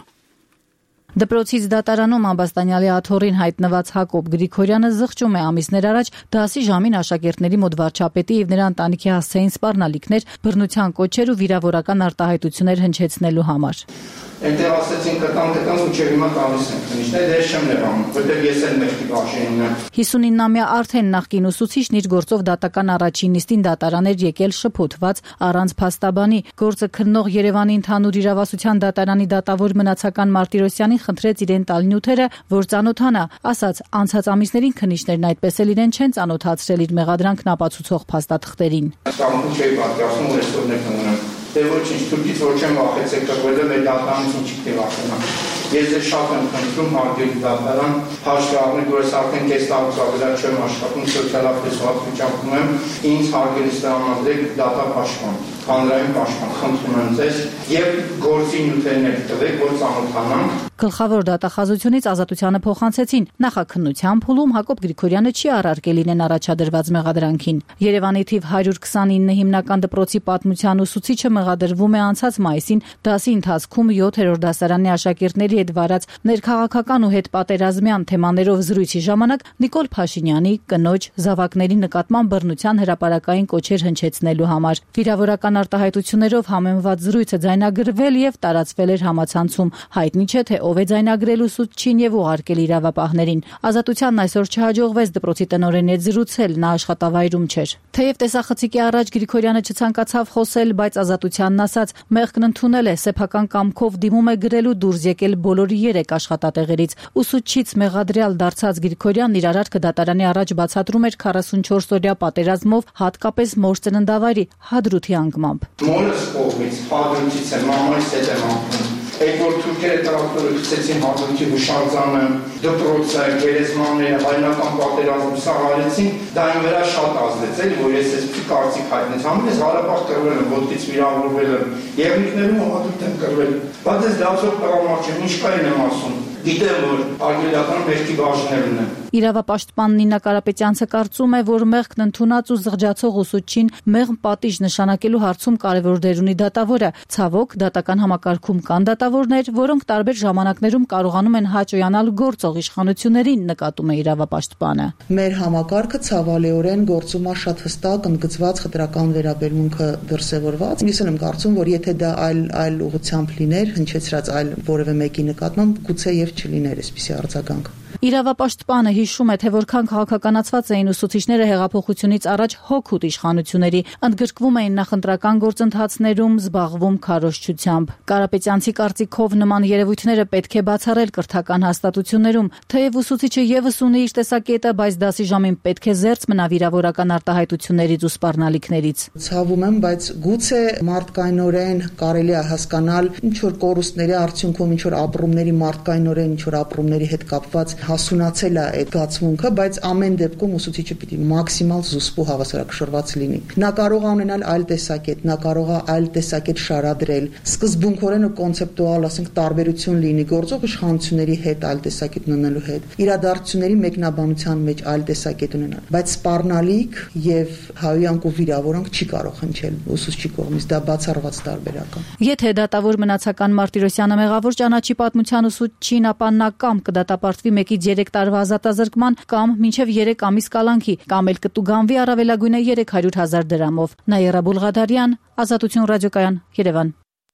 Դպրոցից դատարանում ամբաստանյալի աթոռին հայտնված Հակոբ Գրիգորյանը զղջում է ամիսներ առաջ դասի ժամին աշակերտների մոտ վարչապետի եւ նրա ընտանիքի հասցեին սպառնալիքներ, բռնության կոչեր ու վիրավորական արտահայտություններ հնչեցնելու համար։ Այնտեղ ասեցին կտան ու հիմա տալիս են քննիչներ, դες չեմ լրանում, որտեղ ես էլ մեղքի բաժին եմ։ 59-ամյա Արթեն նախկին ուսուցիչն իր գործով դատական առաջին նիստին դատարան էր եկել շփոթված առանց փաստաբանի։ Գործը քննող Երևանի ընդհանուր իրավասության դատարանի դատավոր Մնացական Մարտիրոսյանին խնդրեց իրեն տալ նյութերը, որ ծանոթանա, ասաց անցած ամիսներին քննիչներն այդպես էլ իրեն չեն ծանոթացրել իր մեղադրանքն ապացուցող փաստաթղթերին։ Ստամբուլ չէի պատկասում ու այսօր ներկայանում։ Դե ոչինչ, թուրքից ոչ եմ վախեցել կրվել մեր դատարանից ինչի թե վախենամ։ Ես էլ շատ եմ խնդրում հարգելի դատարան, հաշվի առնել, որ ես արդեն կես տարուց ավելա չեմ աշխատում, սոցիալապես վատ վիճակում եմ, ինձ հարգելի սահմանադրեք դատապաշտպան, հանրային պաշտպան, խնդրում եմ ձեզ եւ գործի նյութերներ տվեք, որ ծանոթանանք։ Գլխավոր դատախազությունից ազատությանը փոխանցեցին նախաքննության փուլում Հակոբ Գրիգորյանը չի առարկել իրեն առաջադրված մեղադրանքին։ Երևանի թիվ 129 հիմնական դպրոցի պատմության ուսուցիչը մեղադրվում է անցած մայիսին դասի ընթացքում 7-րդ դասարանի աշակերտների հետ վարած ներքաղաքական ու հետպատերազմյան թեմաներով զրույցի ժամանակ Նիկոլ Փաշինյանի կնոջ զավակների նկատմամբ բռնության հրապարակային կոչեր հնչեցնելու համար։ Վիրավորական արտահայտություններով համեմված զրույցը ձայնագրվել եւ տարածվել էր համացանցում։ Հայտնի չէ թե ով է ձայնագրել ուսուցչին եւ ուղարկել իրավապահներին։ Ազատությանն այսօր չհաջողվեց դպրոցի տնօրենի հետ զրուցել, նա աշխատավայրում չէր։ Թեև տեսախցիկի առաջ Գրիգորյանը չցանկացավ խոսել, բայց ազատությանն ասաց, մեղքն ընդունել է, սեփական կամքով դիմում է գրելու դուրս եկել բոլորի 3 աշխատատեղերից։ Ուսուցչից մեղադրյալ դարձած Գրիգորյանն իր արարքը դատարանի առաջ բացատրում էր 44-օրյա պատերազմով, հատկապես մոր ծննդավայրի Հադրութի անկմամբ։ Մորս կողմից Հադրութից է, մամայից հետ եմ ապրում։ Այդ որ թուրքերը տրակտորը գցեցին Հադրութի հուշարձանը, դպրոցը, գերեզմանները, հայնական պատերազմը սաղարեցին, դա այն վրա շատ ազդեց, էլի որ ես էս կարծիք հայտնեց, համենես Ղարաբաղ կռվել եմ, ոտքից վիրավորվել եմ, եղնիկներում Հադրութ եմ կռվել, բայց ես դասով տղամարդ չեմ, ինչ կային եմ ասում, գիտեմ որ արգելական մեղքի բաժներն եմ։ Իրավապաշտպան Նինա Կարապետյանցը կարծում է, որ մեղքն ընդունած ու զղջացող ուսուցչին մեղմ պատիժ նշանակելու հարցում կարևոր դեր ունի դատավորը։ Ցավոք, դատական համակարգում կան դատավորներ, որոնք տարբեր ժամանակներում կարողանում են հաճոյանալ գործող իշխանություններին, նկատում է իրավապաշտպանը։ Մեր համակարգը ցավալիորեն գործում է շատ հստակ ընդգծված խտրական վերաբերմունքը դրսևորված։ Ես եմ կարծում, որ եթե դա այլ ուղղությամբ լիներ, հնչեցրած այլ որևէ մեկի նկատմամբ, գուցե եւ չլիներ այսպիսի արձագանք։ Իրավապաշտպանը հիշում է, թե որքան քաղաքականացված էին ուսուցիչները հեղափոխությունից առաջ հօգուտ իշխանությունների, ընդգրկվում էին նախընտրական գործընթացներում, զբաղվում քարոզչությամբ։ Կարապետյանցի կարծիքով նման երևույթները պետք է բացառել կրթական հաստատություններում, թեև ուսուցիչը եւս ունի իր տեսակետը, բայց դասի ժամին պետք է զերծ մնա վիրավորական արտահայտություններից ու սպառնալիքներից։ Ցավում եմ, բայց գուցե մարդկայնորեն կարելի է հասկանալ ինչ որ կորուստների արդյունքում, ինչ որ ապրումների մարդկայնորեն, ինչ որ ապրումների հետ կապված հասունացել է այդ գացմունքը, բայց ամեն դեպքում ուսուցիչը պիտի մաքսիմալ զուսպ ու հավասարակշռված լինի։ Նա կարող է ունենալ այլ տեսակետ, նա կարող է այլ տեսակետ շարադրել, սկզբունքորեն ու կոնցեպտուալ, ասենք, տարբերություն լինի գործող իշխանությունների հետ այլ տեսակետ ունենալու հետ, իրադարձությունների մեկնաբանության մեջ այլ տեսակետ ունենալ, բայց սպառնալիք եւ հայոյանք ու վիրավորանք չի կարող հնչել ուսուցչի կողմից, դա բացառված տարբերակ է։ Եթե դատավոր Մնացական Մարտիրոսյանը մեղավոր ճանաչի պատմության ուսուցչին, ապա նա կամ կդատապարտվի 1-ից 3 տարվա ազատազրկման կամ մինչև 3 ամիս կալանքի, կամ էլ կտուգանվի առավելագույնը 300,000 դրամով։ Նաիրա Բուլղադարյան, Ազատություն ռադիոկայան, Երևան։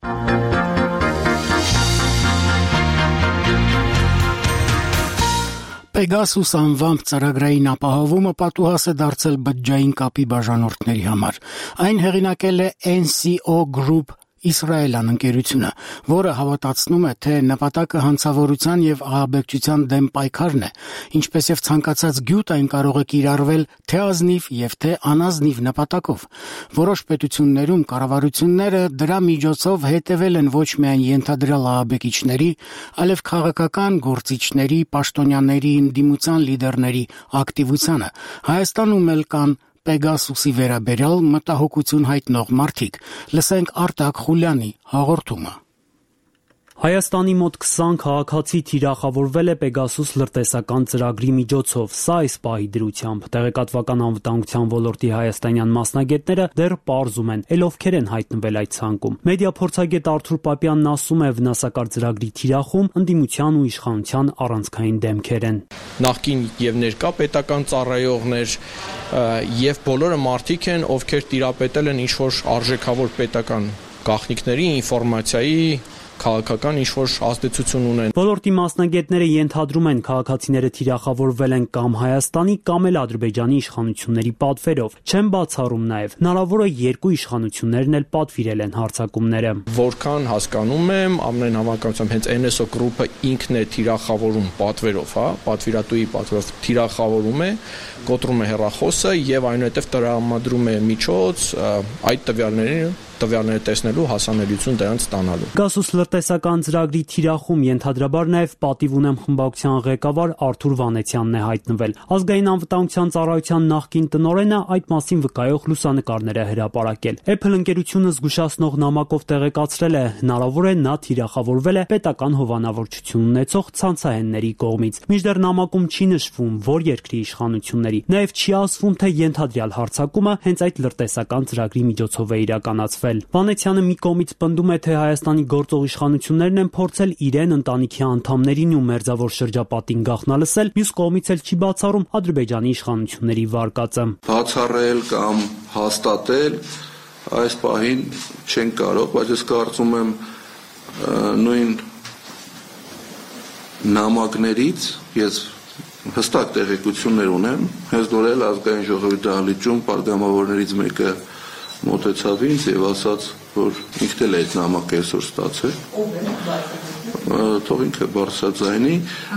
Pegasus անվամբ ծրագրային ապահովումը պատուհաս է դարձել բջջային կապի բաժանորդների համար։ Այն հեղինակել է NCO Group իսրայելյան ընկերությունը, որը հավատացնում է, թե նպատակը հանցավորության եւ ահաբեկչության դեմ պայքարն է, ինչպես եւ ցանկացած գյուտ այն կարող է կիրառվել թե ազնիվ եւ թե անազնիվ նպատակով։ Որոշ պետություններում կառավարությունները դրա միջոցով հետևել են ոչ միայն ենթադրյալ ահաբեկիչների, այլև քաղաքական գործիչների, պաշտոնյաների, ընդդիմության լիդերների ակտիվությանը։ Հայաստանում էլ կան Պեգասուսի վերաբերյալ մտահոգություն հայտնող մարդիկ։ Լսենք Արտակ Խուլյանի հաղորդումը։ Հայաստանի մոտ 20 քաղաքացի թիրախավորվել է Պեգասուս լրտեսական ծրագրի միջոցով, սա այս պահի դրությամբ։ Տեղեկատվական անվտանգության ոլորտի հայաստանյան մասնագետները դեռ պարզում են, ովքեր են հայտնվել այդ ցանկում։ Մեդիա փորձագետ Արթուր Պապյանն ասում է, վնասակար ծրագրի թիրախում ընդդիմության ու իշխանության առանցքային դեմքեր են։ Նախկին եւ ներկա պետական ծառայողներ եւ բոլորը մարդիկ են, ովքեր տիրապետել են ինչ-որ արժեքավոր պետական գաղտնիքների, ինֆորմացիայի, քաղաքական ինչ-որ ազդեցություն ունեն։ Ոլորտի մասնագետները ենթադրում են, քաղաքացիները թիրախավորվել են կամ Հայաստանի կամ էլ Ադրբեջանի իշխանությունների պատվերով։ Չեն բացառում նաև, հնարավոր է երկու իշխանություններն էլ պատվիրել են հարձակումները։ Որքան հասկանում եմ, ամեն հավանականությամբ հենց NSO գրուպը ինքն է թիրախավորում պատվերով, պատվիրատուի պատվերով թիրախավորում է, կոտրում է հեռախոսը եւ այնուհետեւ տրամադրում է միջոց այդ տվյալները տեսնելու հասանելիություն դրանց ստանալու։ Պեգասուս լրտեսական ծրագրի թիրախում ենթադրաբար նաև պատիվ ունեմ խմբակցության ղեկավար Արթուր Վանեցյանն է հայտնվել։ Ազգային անվտանգության ծառայության նախկին տնօրենը այդ մասին վկայող լուսանկարներ է հրապարակել։ Apple ընկերությունը զգուշացնող նամակով տեղեկացրել է, հնարավոր է նա թիրախավորվել է պետական հովանավորչություն ունեցող ցանցահենների կողմից։ Մինչդեռ նամակում չի նշվում, որ երկրի իշխանությունների, նաև չի ասվում, թե ենթադրյալ հարձակումը հենց այդ լրտեսական ծրագրի միջոցով է իրականացվել։ Վանեցյանը մի կողմից պնդում է, թե Հայաստանի գործող իշխանություններն են փորձել իրեն, ընտանիքի անդամներին ու մերձավոր շրջապատին գաղտնալսել, մյուս կողմից էլ չի բացառում Ադրբեջանի իշխանությունների վարկածը։ Բացառել կամ հաստատել այս պահին չեն կարող, բայց ես կարծում եմ նույն նամակներից ես հստակ տեղեկություններ ունեմ, հենց նոր էլ ազգային ժողովի դահլիճում պատգամավորներից մեկը մոտեցավ ինձ եւ ասաց, որ ինքն էլ այդ նամակը այսօր ստացել։ Թող ինքը բարձրաձայնի,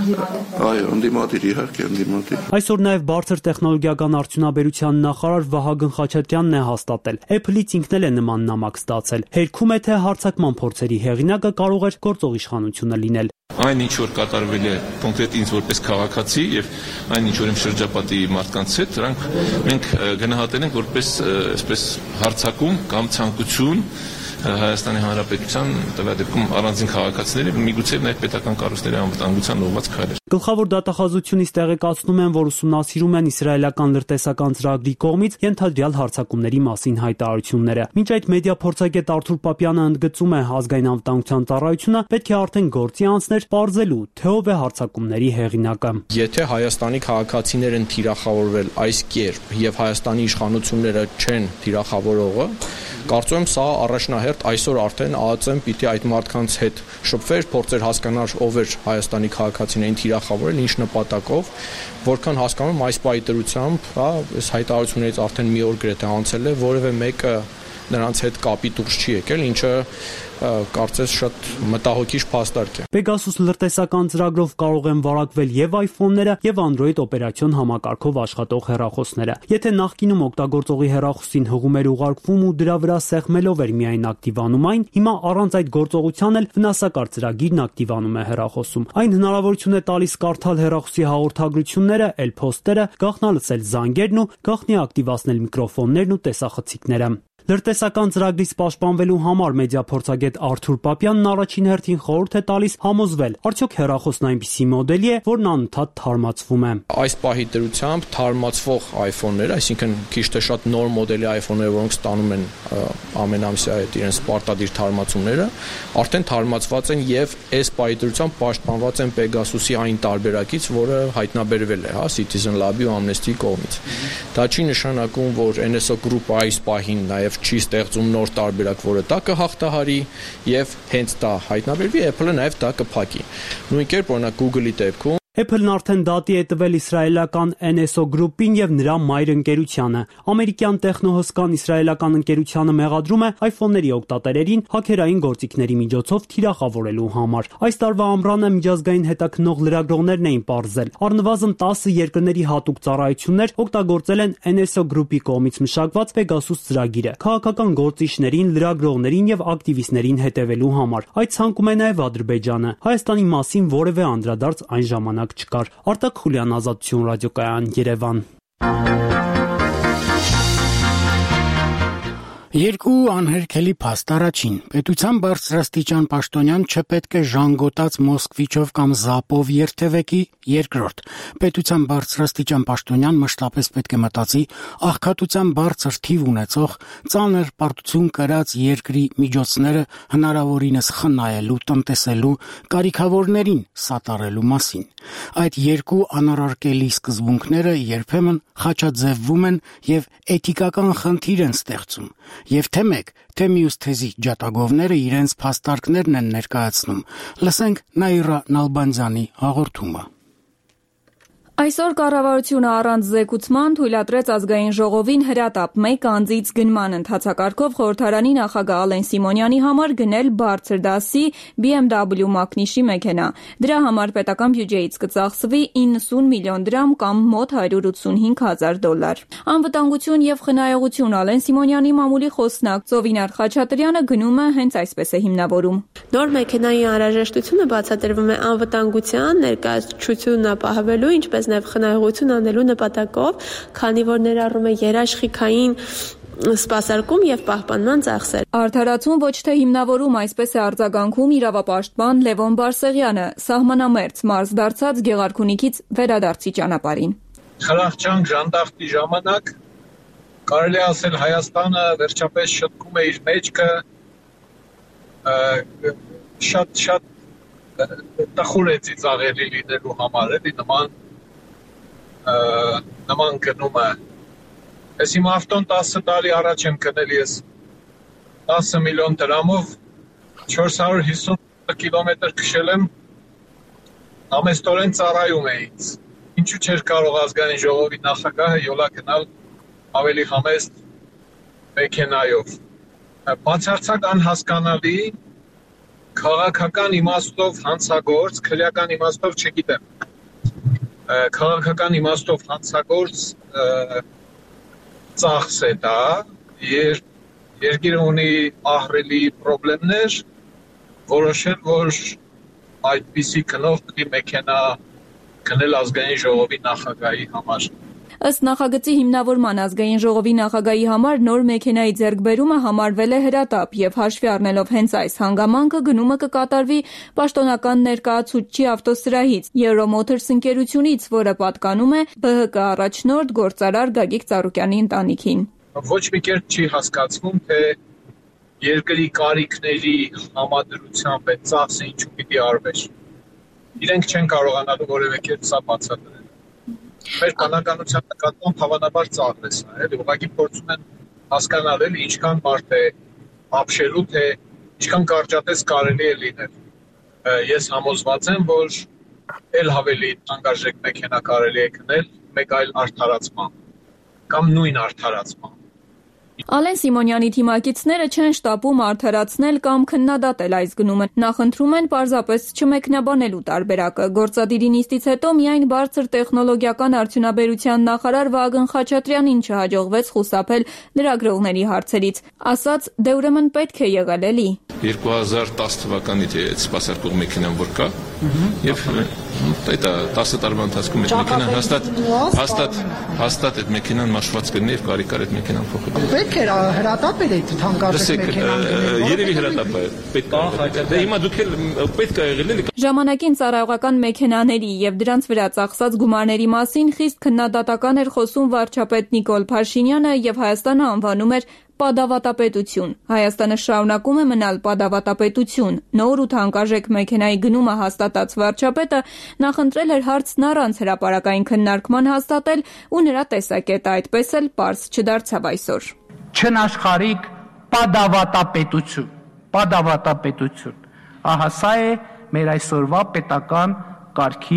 այո, ընդդիմադիր, իհարկե ընդդիմադիր։ Այսօր նաև բարձր տեխնոլոգիական արդյունաբերության նախարար Վահագն Խաչատրյանն է հաստատել, Apple-ից ինքն էլ է նման նամակ ստացել։ Հերքում է, թե հարձակման փորձերի հեղինակը կարող էր գործող իշխանությունը լինել։ Այն ինչ որ կատարվել է կոնկրետ ինձ որպես քաղաքացի եւ այն ինչ որ իմ շրջապատի մարդկանց հետ, դրանք մենք գնահատել ենք որպես այսպես հարձակում կամ ցանկություն Հայաստանի Հանրապետության տվյալ դեպքում առանձին քաղաքացիների, միգուցե նաև պետական կառույցների անվտանգության ուղղված քայլեր։ Գլխավոր դատախազությունից տեղեկացնում են, որ ուսումնասիրում են իսրայելական լրտեսական ծրագրի կողմից ենթադրյալ հարձակումների մասին հայտարարությունները։ Մինչ այդ մեդիա փորձագետ Արթուր Պապյանը ընդգծում է, ազգային անվտանգության ծառայությունը պետք է արդեն գործի անցներ պարզելու, թե ով է հարձակումների հեղինակը։ Եթե Հայաստանի քաղաքացիներ են թիրախավորվել այս կերպ եւ Հայաստանի իշխանությունները չեն թիրախավորողը, կարծում եմ սա առաջնահերթ այսօր արդեն ԱԱԾ-ն պիտի այդ մարդկանց հետ շփվեր, փորձեր հասկանալ ով էր Հայաստանի քաղաքացիներին թիրախավորել, ինչ նպատակով, որքան հասկանում եմ այս պահի դրությամբ, այս հայտարարություններից արդեն մի օր գրեթե անցել է, որևէ մեկը նրանց հետ կապի դուրս չի եկել, ինչը կարծես շատ մտահոգիչ փաստարկ է։ Պեգասուս լրտեսական ծրագրով կարող են վարակվել եւ iPhone-ները եւ Android օպերացիոն համակարգով աշխատող հեռախոսները։ Եթե նախկինում օգտագործողի հեռախոսին հղում էր ուղարկվում ու դրա վրա սեղմելով էր միայն ակտիվանում այն, հիմա առանց այդ գործողության էլ վնասակար ծրագիրն ակտիվանում է հեռախոսում։ Այն հնարավորություն է տալիս կարդալ հեռախոսի հաղորդագրությունները, էլ-փոստերը, գաղտնալսել զանգերն ու գաղտնի ակտիվացնել միկրոֆոններն ու տեսախցիկները։ Լրտեսական ծրագրից պաշտպանվելու համար մեդիա փորձագետ Արթուր Պապյանն առաջին հերթին խորհուրդ է տալիս համոզվել, արդյոք հեռախոսն այնպիսի մոդելի է, որն անընդհատ թարմացվում է։ Այս պահի դրությամբ թարմացվող iPhone-ները, այսինքն քիչ թե շատ նոր մոդելի iPhone-ները, որոնք ստանում են ամենամսյա այդ իրենց պարտադիր թարմացումները, արդեն թարմացված են եւ այս պահի դրությամբ պաշտպանված են Pegasus-ի այն տարբերակից, որը հայտնաբերվել է, Citizen Lab-ի ու Amnesty-ի կողմից։ Դա չի նշանակում, որ NSO Group-ը այս պահին նաեւ չի ստեղծում նոր տարբերակ, որը դա կհաղթահարի եւ հենց դա հայտնաբերվի, Apple-ը նաեւ դա կփակի։ Նույն կերպ օրինակ Google-ի դեպքում Apple-ն արդեն դատի է տվել իսրայելական NSO գրուպին եւ նրա մայր ընկերությանը։ Ամերիկյան տեխնոհոսքան իսրայելական ընկերությանը մեղադրում է iPhone-ների օգտատերերին հաքերային գործիքների միջոցով թիրախավորելու համար։ Այս տարվա ամռանը միջազգային հետաքննող լրագրողներն էին պարզել, առնվազն 10 երկրների հատուկ ծառայություններ օգտագործել են NSO գրուպի կողմից մշակված Pegasus ծրագիրը քաղաքական գործիչներին, լրագրողներին եւ ակտիվիստներին հետևելու համար։ Այդ ցանկում է նաեւ Ադրբեջանը։ Հայաստանի մասին որևէ անդրադարձ այն ժամանակ չկար։ Արտակ Խուլյան, Ազատություն ռադիոկայան, Երևան։ Երկու անհերքելի փաստ առաջին պետության բարձրաստիճան պաշտոնյան չպետք է ժանգոտած Մոսկվիչով կամ Զապով երթևեկի, երկրորդ պետության բարձրաստիճան պաշտոնյան մշտապես պետք է մտածի աղքատության բարձր թիվ ունեցող ծանր պարտություն կրած երկրի միջոցները հնարավորինս խնայելու, տնտեսելու, կարիքավորներին սատարելու մասին։ Այդ երկու անառարկելի սկզբունքները երբեմն խաչաձևվում են եւ էթիկական խնդիր են ստեղծում։ Եվ թե մեկ, թե մյուս թեզի ջատագովները իրենց փաստարկներն են ներկայացնում։ Լսենք Նաիրա Նալբանդյանի հաղորդումը։ Այսօր կառավարությունը առանց զեկուցման թույլատրեց ազգային ժողովին հրատապ 1 անձից գնման ընթացակարգով խորհրդարանի նախագահ Ալեն Սիմոնյանի համար գնել բարձր դասի BMW մակնիշի մեքենա։ Դրա համար պետական բյուջեից կծախսվի 90 միլիոն դրամ կամ մոտ $185,000։ Անվտանգություն եւ խնայողություն Ալեն Սիմոնյանի մամուլի խոսնակ Ծովինար Խաչատրյանը գնումը հենց այսպես է հիմնավորում։ Նոր մեքենայի անհրաժեշտությունը բացատրվում է անվտանգության, ներկայացությունն ապահովելու, ինչպես նաև խնայողություն անելու նպատակով, քանի որ ներառում է երաշխիքային սպասարկում եւ պահպանման ծախսեր։ Արդարացում ոչ թե հիմնավորում, այսպես է արձագանքում իրավապաշտպան Լևոն Բարսեղյանը, սահմանամերձ մարզ դարձած Գեղարքունիքից վերադարձի ճանապարհին։ Խրախճանք ժանդախտի ժամանակ կարելի ասել Հայաստանը վերջապես շտկում է իր մեջքը շատ տխուր է ծիծաղելի լինելու համար, էլի նման գնումը։ Ես իմ ավտոն 10 տարի առաջ եմ գնել ես 10 միլիոն դրամով 450 կիլոմետր քշել եմ, ամեստորեն ծառայում է ինձ։ Ինչու չէր կարող ազգային ժողովի նախագահը յոլա գնալ ավելի համեստ մեքենայով։ Բացարձակ անհասկանալի, քաղաքական իմաստով հանցագործ, քրեական իմաստով չգիտեմ։ Քաղաքական իմաստով հանցագործ ծախս է դա, երկիրը ունի ահռելի պրոբլեմներ, որոշել, որ այդպիսի գնով մեքենա գնել ազգային ժողովի նախագահի համար։ Ըստ նախագծի հիմնավորման ազգային ժողովի նախագահի համար նոր մեքենայի ձեռքբերումը համարվել է հրատապ եւ հաշվի առնելով հենց այս հանգամանքը գնումը կկատարվի պաշտոնական ներկայացուցչի ավտոսրահից Euromotors ընկերությունից, որը պատկանում է ԲՀԿ առաջնորդ գործարար Գագիկ Ծառուկյանի ընտանիքին։ Ոչ մի կերպ չի հասկացվում, թե երկրի կարիքների համադրությամբ այդ ծախսը ինչու պիտի արվեր։ Իրենք չեն կարողանալու որևէ կերպ սա բացատրել։ Մեր բանականության նկատմամբ հավանաբար ծաղրես է, էլի ուղղակի փորձում են հասկանալ էլի ինչքան մարդ է ապշելու, թե ինչքան կարճատես կարելի է լինել։ Ես համոզված եմ, որ էլ ավելի անգարժեք մեքենա կարելի է գնել մեկ այլ արդարացման կամ նույն արդարացման։ Ալեն Սիմոնյանի թիմակիցները չեն շտապում արդարացնել կամ քննադատել այս գնումը։ Նախընտրում են պարզապես չմեկնաբանելու տարբերակը։ Գործադիրի նիստից հետո միայն բարձր տեխնոլոգիական արդյունաբերության նախարար Վահագն Խաչատրյանին չհաջողվեց խուսափել լրագրողների հարցերից։ Ասաց, դե ուրեմն պետք է եղել էլի։ 2010 թվականից է այդ սպասարկող մեքենան որ կա եւ դա 10 տարվա ընթացքում այդ մեքենան հաստատ այդ մեքենան մաշված կլինի եւ կարիքար այդ մեքենան փոխել։ Պետք է հրատապ էր այդ թանկարժեք մեքենան։ Երևի հրատապ է։ Պետք է։ Դե հիմա դուք էլ պետք է եղել եք։ Ժամանակին ծառայողական մեքենաների եւ դրանց վրա ծախսած գումարների մասին խիստ քննադատական էր խոսում վարչապետ Նիկոլ Փաշինյանը եւ Հայաստանը անվանում էր Պադավատապետություն։ Հայաստանը շարունակում է մնալ պադավատապետություն։ Նոր ու թանկարժեք մեքենայի գնումը հաստատած վարչապետը նախընտրել էր հարցն առանց հրապարակային քննարկման հաստատել ու նրա տեսակետը այդպես էլ պարզ չդարձավ այսօր։ Չնաշխարհիկ պադավատապետություն։ Պադավատապետություն։ Ահա սա է մեր այսօրվա պետական կարգի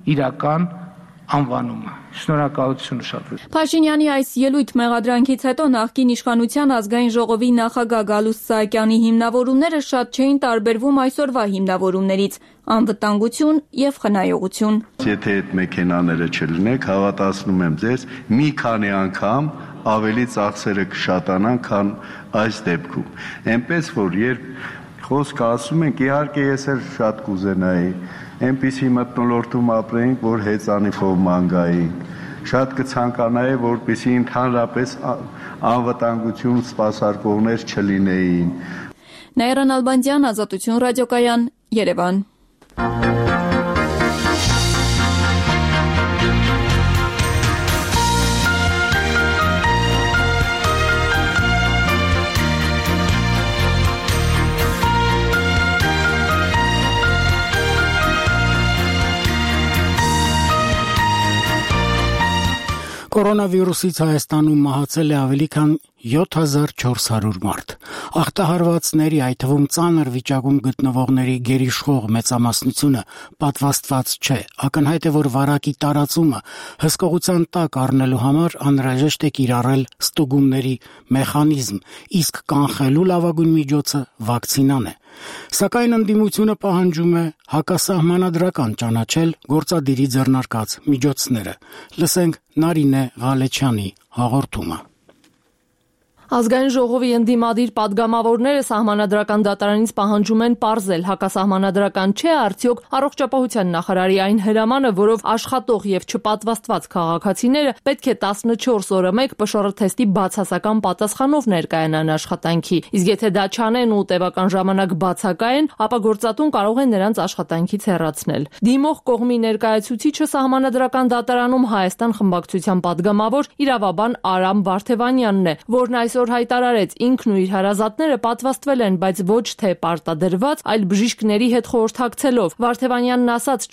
իրական անվանումը։ Շնորհակալություն շատ։ Փաշինյանի այս ելույթ մեղադրանքից հետո նախկին իշխանության ազգային ժողովի նախագահ Գալուստ Սահակյանի հիմնավորումները շատ չէին տարբերվում այսօրվա հիմնավորումներից՝ անվտանգություն եւ խնայողություն։ Եթե այդ մեքենաները չլինեք, հավատացնում եմ ձեզ, մի քանի անգամ ավելի ծախսերը կշատանան, քան այս դեպքում։ Էնպես որ երբ խոսքը ասում ենք, իհարկե ես էլ շատ կուզենայի այնպիսի մթնոլորտում ապրեինք, որ հեծանիվով ման գայինք։ Շատ կցանկանայի, որպեսզի ընդհանրապես անվտանգություն սպասարկողներ չլինեին։ Նաիրա Նալբանդյան, Ազատություն ռադիոկայան, Երևան։ Կորոնավիրուսից Հայաստանում մահացել է ավելի քան 7400 մարդ։ Ախտահարվածների, այդ թվում ծանր վիճակում գտնվողների գերիշխող մեծամասնությունը պատվաստված չէ։ Ակնհայտ է, որ վարակի տարածումը հսկողության տակ առնելու համար անհրաժեշտ է կիրառել ստուգումների մեխանիզմ, իսկ կանխելու լավագույն միջոցը վակցինան է։ Սակայն ընդդիմությունը պահանջում է հակասահմանադրական ճանաչել գործադիրի ձեռնարկած միջոցները։ Լսենք Նարինե Ղալեչյանի հաղորդումը։ Ազգային ժողովի ընդդիմադիր падգամավորները սահմանադրական դատարանից պահանջում են պարզել հակասահմանադրական չէ արդյոք առողջապահության նախարարի այն հրամանը, որով աշխատող եւ չպատվաստված քաղաքացիները պետք է 14 օրը մեկ ՊՇՌ թեստի բացասական պատասխանով ներկայանան աշխատանքի։ Իսկ եթե դա չանեն ու տևական ժամանակ բացակայեն, ապա գործատուն կարող է նրանց աշխատանքից հեռացնել։ Դիմող կողմի ներկայացուցիչը սահմանադրական դատարանում Հայաստան խմբակցության падգամավոր իրավաբան Արամ Վարդևանյանն է, որն այսօր հայտարարեց ինքն ու իր հարազատները պատվաստվել են, բայց ոչ թե պարտադրված, այլ բժիշկների հետ խորհրդակցելով։ Վարդևանյանն ասաց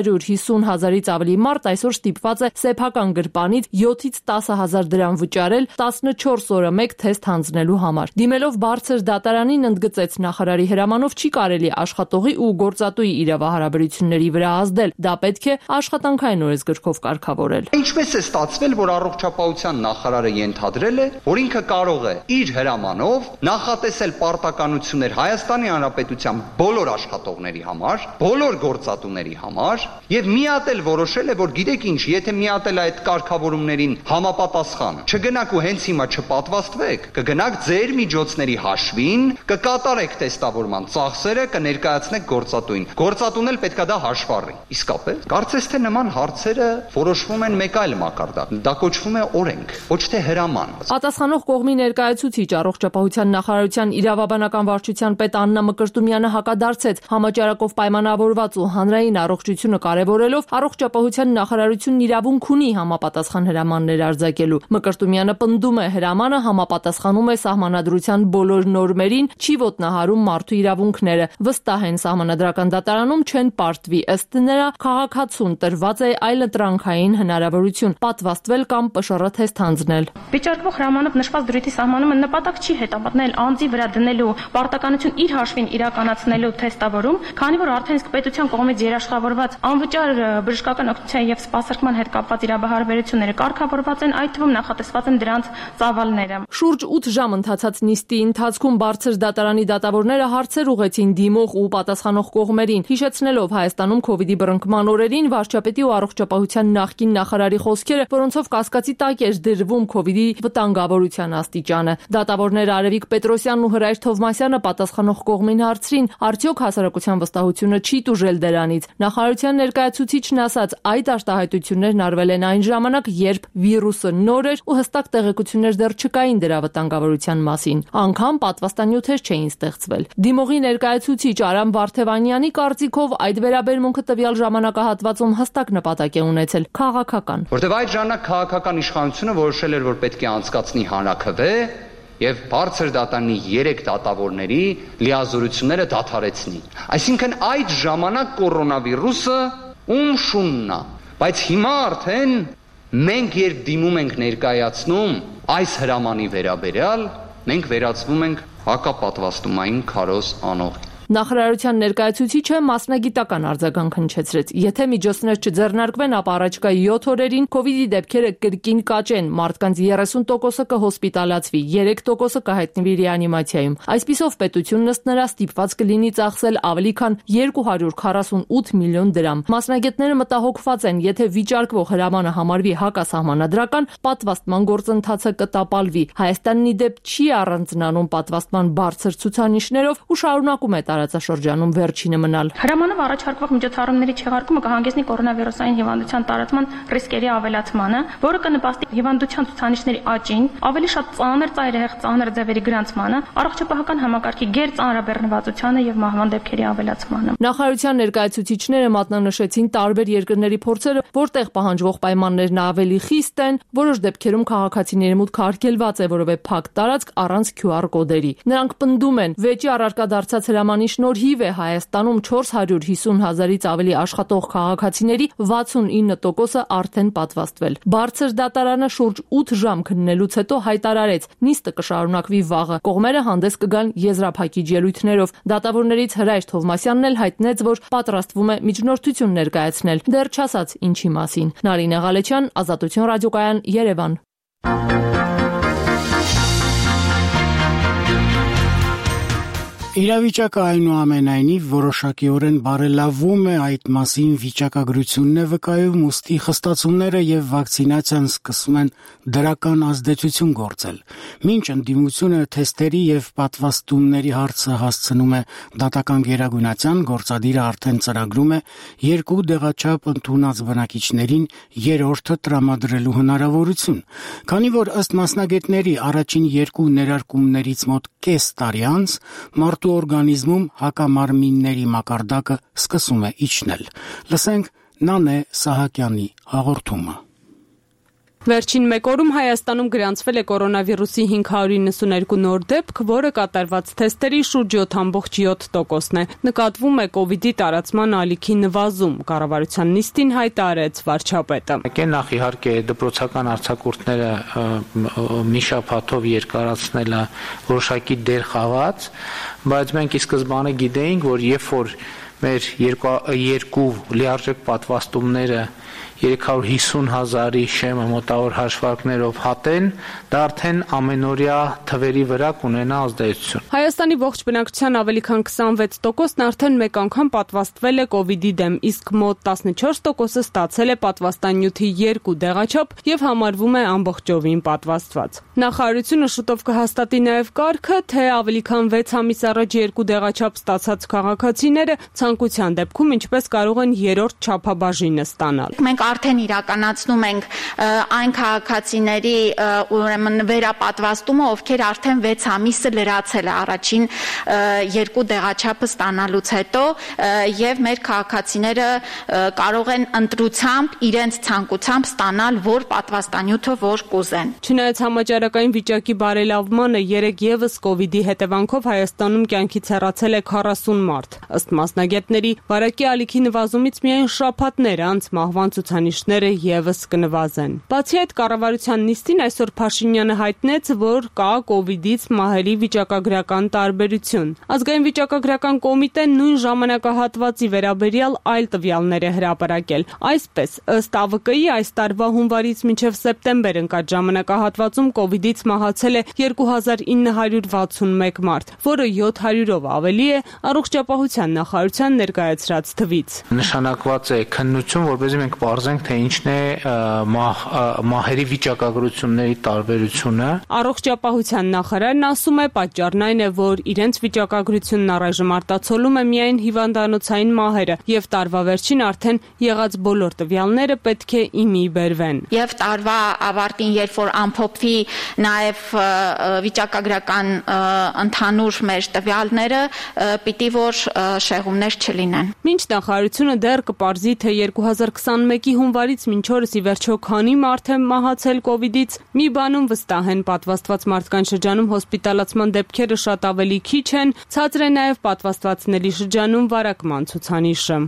450 հազարից ավելի մարդ այսօր ստիպված է սեփական գրպանից 7-ից 10,000 դրամ վճարել 14 օրը մեկ թեստ հանձնելու համար։ Դիմելով բարձր դատարանին ընդգծեց նախարարի հրամանով չի կարելի աշխատողի ու գործատուի իրավահարաբերությունների վրա ազդել։ Դա պետք է աշխատանքային օրենսգրքով կարգավորել։ Ինչպես է ստացվել, որ առողջապահության նախարարը ենթադրել է, որ ինքը կարող է իր հրամանով նախատեսել պարտականություններ Հայաստանի Հանրապետության բոլոր աշխատողների համար, բոլոր գործատուների համար եւ միատել որոշել է, որ գիտեք ինչ, եթե միատել այդ կարգավորումներին համապատասխան, չգնաք ու հենց հիմա չպատվաստվեք, կգնաք ձեր միջոցների հաշվին, կկատարեք տեստավորման ծախսերը, կներկայացնեք գործատուին։ Գործատուն էլ պետքա դա հաշվառի։ Իսկապես, կարծես թե նման հարցերը որոշվում են մեկ այլ մակարդակ։ Դա կոչվում է օրենք, ոչ թե հրաման։ Պատասխանող կողմի ներկայացուցիչ առողջապահության նախարարության իրավաբանական վարչության պետ Աննա Մկրտումյանը հակադարձեց համաճարակով պայմանավորված ու հանրային առողջությունը կարևորելով առողջապահության նախարարությունն իրավունք ունի համապատասխան հրամաններ արձակելու։ Մկրտումյանը պնդում է հրամանը համապատասխանում է սահմանադրության բոլոր նորմերին, չի ոտնահարում մարդու իրավունքները։ Վստահ են սահմանադրական դատարանում չեն պարտվի, ըստ նրա քաղաքացուն տրված է այլընտրանքային հնարավորություն պատվաստվել կամ ՊՇՌ թեստ հանձնել։ Վիճարկվող հրամանով նշված դրույթի սահմանումը նպատակ չի հետապնդել անձի վրա դնելու պարտականություն իր հաշվին իրականացնելու թեստավորում, քանի որ արդեն իսկ պետության կողմից երաշխավորված անվճար բժշկական օգնության եւ սպասարկման հետ կապված իրավահարաբերությունները կարգավորված են, այդ թվում նախատեսված են դրանց ծավալները։ Շուրջ 8 ժամ ընթացած նիստի ընթացքում բարձր դատարանի դատավորները հարցեր ուղղեցին դիմող ու պատասխանող կողմերին, հիշեցնելով Հայաստանում կ-ի բռնկման օրերին վարչապետի ու առողջապահության նախկին նախարարի խոսքերը, որոնցով կասկածի տակ էր դրվում կ-ի վտանգավորության աստիճանը։ Դատավորներ Արևիկ Պետրոսյանն ու Հրայր Թովմասյանը պատասխանող կողմին հարցրին, արդյոք հասարակության վստահությունը չի տուժել դրանից։ Նախարարության ներկայացուցիչն ասաց, այդ արտահայտություններն արվել են այն ժամանակ, երբ վիրուսը նոր էր ու հստակ տեղեկություններ դեռ չկային դրա վտանգավորության մասին։ Անգամ պատվաստանյութեր չէին ստեղծվել։ Դիմողի ներկայացուցիչ Արամ Վարդևանյանի կարծիքով այդ վերաբերմունքը տվյալ ժամանակահատվածում հստակ նպատակ է ունեցել քաղաքական։ Որտեղ այդ ժամանակ քաղաքական իշխանությունը որոշել էր, որ պետք է անցկացնի հանրաքվե եւ բարձր դատարանի 3 դատավորների լիազորությունները դադարեցնի։ Այսինքն այդ ժամանակ կորոնավիրուսը շունն է, բայց հիմա արդեն մենք երբ դիմում ենք ներկայացնում այս հրամանի վերաբերյալ, մենք վերածվում ենք հակապատվաստումային քարոզ անող։ Նախարարության ներկայացուցիչը մասնագիտական արձագանք հնչեցրեց. եթե միջոցներ չձեռնարկվեն, ապա առաջիկա 7 օրերին COVID-ի դեպքերը կրկին կաճեն, մարդկանց 30%-ը կհոսպիտալացվի, 3%-ը կհայտնվի ռեանիմացիայում։ Այսպիսով պետությունն ըստ նրա ստիպված կլինի ծախսել ավելի քան 248 միլիոն դրամ։ Մասնագետները մտահոգված են, եթե վիճարկվող հրամանը համարվի հակասահմանադրական, պատվաստման գործընթացը կտապալվի։ Հայաստանն ի դեպ չի առանձնանում պատվաստման բարձր ցուցանիշներով ու շարունակում է տարածաշրջանում վերջինը մնալ։ Հրամանով առաջարկվող միջոցառումների չեղարկումը կհանգեցնի կորոնավիրուսային հիվանդության տարածման ռիսկերի ավելացմանը, որը կնպաստի հիվանդության ցուցանիշների աճին, ավելի շատ ծանր ծայրահեղ ծանր ձևերի գրանցմանը, առողջապահական համակարգի գերծանրաբեռնվածությանը եւ մահվան դեպքերի ավելացմանը։ Նախարարության ներկայացուցիչները մատնանշեցին տարբեր երկրների փորձերը, որտեղ պահանջվող պայմաններն ավելի խիստ են, որոշ դեպքերում քաղաքացիների մուտքը արգելված է որևէ փակ տարածք առանց QR կոդերի։ Նրանք պնդում են, վեճի առարկա դարձած հրամանի շնորհիվ է Հայաստանում 450 հազարից ավելի աշխատող քաղաքացիների 69%-ը արդեն պատվաստվել։ Բարձր դատարանը շուրջ 8 ժամ քննելուց հետո հայտարարեց, նիստը կշարունակվի վաղը։ Կողմերը հանդես կգան եզրափակիչ ելույթներով։ Դատավորներից Հրայր Թովմասյանն էլ հայտնեց, որ պատրաստվում է միջնորդություն ներկայացնել, դեռ չասաց ինչի մասին։ Նարինե Ղալեչյան, Ազատություն ռադիոկայան, Երևան։ Իրավիճակը այնուամենայնիվ որոշակիորեն բարելավում է, այդ մասին վիճակագրությունն է վկայում, ուստի խստացումները եւ վակցինացիան սկսում են դրական ազդեցություն գործել։ Մինչ ընդդիմությունը թեստերի եւ պատվաստումների հարցը հասցնում է դատական գերագույնացիան, գործադիրը արդեն ծրագրում է 2 դեղաչափ ընդունած բնակիչներին երրորդը տրամադրելու հնարավորություն, քանի որ ըստ մասնագետների առաջին 2 ներարկումներից մոտ կես տարի անց մարդու օրգանիզմում հակամարմինների մակարդակը սկսում է իջնել։ Լսենք Նանե Սահակյանի հաղորդումը։ Վերջին մեկ օրում Հայաստանում գրանցվել է կորոնավիրուսի 592 նոր դեպք, որը կատարված թեստերի շուրջ 7.7%-ն է։ Նկատվում է COVID-ի տարածման ալիքի նվազում, կառավարության նիստին հայտարարեց վարչապետը։ Նախ իհարկե դպրոցական արձակուրդները մի շաբաթով երկարացնելը որոշակի դեր խաղաց, բայց մենք ի սկզբանե գիտեինք, որ երբ որ մեր երկու լիարժեք պատվաստումները 350 հազարի շեմը մոտավոր հաշվարկներով հատեն, դա արդեն ամենօրյա թվերի վրա կունենա ազդեցություն։ Հայաստանի ողջ բնակչության ավելի քան 26%-ն արդեն մեկ անգամ պատվաստվել է COVID-ի դեմ, իսկ մոտ 14%-ը ստացել է պատվաստանյութի 2 դեղաչափ եւ համարվում է ամբողջովին պատվաստված։ Նախարարությունը շուտով կհաստատի նաեւ կարգը, թե ավելի քան 6 ամիս առաջ 2 դեղաչափ ստացած քաղաքացիները ցանկության դեպքում ինչպես կարող են երրորդ չափաբաժինը ստանալ։ Մենք արդեն իրականացնում ենք այն քաղաքացիների ուրեմն վերապատվաստումը, ովքեր արդեն 6 ամիսը լրացել է առաջին 2 դեղաչափը ստանալուց հետո եւ մեր քաղաքացիները կարող են ընտրությամբ իրենց ցանկությամբ ստանալ որ պատվաստանյութը որ կուզեն։ Չնայած համաճարակային վիճակի բարելավմանը երեք եւս COVID-ի հետևանքով Հայաստանում կյանքից հեռացել է 40 մարդ։ Ըստ մասնագետների, վարակի ալիքի նվազումից միայն շաբաթներ անց մահվան ցուցանիշները եւս կնվազեն։ Բացի այդ, կառավարության նիստին այսօր Փաշինյանը հայտնեց, որ կա COVID-ից մահերի վիճակագրական տարբերություն։ Ազգային վիճակագրական կոմիտեն նույն ժամանակահատվածի վերաբերյալ այլ տվյալներ է հրապարակել։ Այսպես, ըստ ԱՎԿ-ի այս տարվա հունվարից մինչև սեպտեմբեր ընկած ժամանակահատվածում COVID-ից մահացել է 2961 մարդ, որը 700-ով ավելի է առողջապահության նախարարության ներկայացրած թվից։ Նշանակված է քննություն, որպեսզի մենք պարզենք, թե ինչն է մահերի վիճակագրությունների տարբերությունը։ Առողջապահության նախարարն ասում է, պատճառն այն է, որ իրենց վիճակագրությունն առայժմ արտացոլում է միայն հիվանդանոցային մահերը, եւ տարվա վերջին արդեն եղած բոլոր տվյալները պետք է իմի բերվեն։ Եվ տարվա ավարտին, երբ որ ամփոփվի նաեւ վիճակագրական ընդհանուր մեր տվյալները, պիտի որ շեղումներ չլինեն։ Մինչ նախարարությունը դեռ կպարզի, թե 2021-ի հունվարից մինչ օրս ի վերջո քանի մարդ է մահացել կովիդից, մի բանում վստահ են, պատվաստված մարդկանց շրջանում հոսպիտալացման դեպքերը շատ ավելի քիչ են, ցածր է նաև պատվաստվածների շրջանում վարակման ցուցանիշը։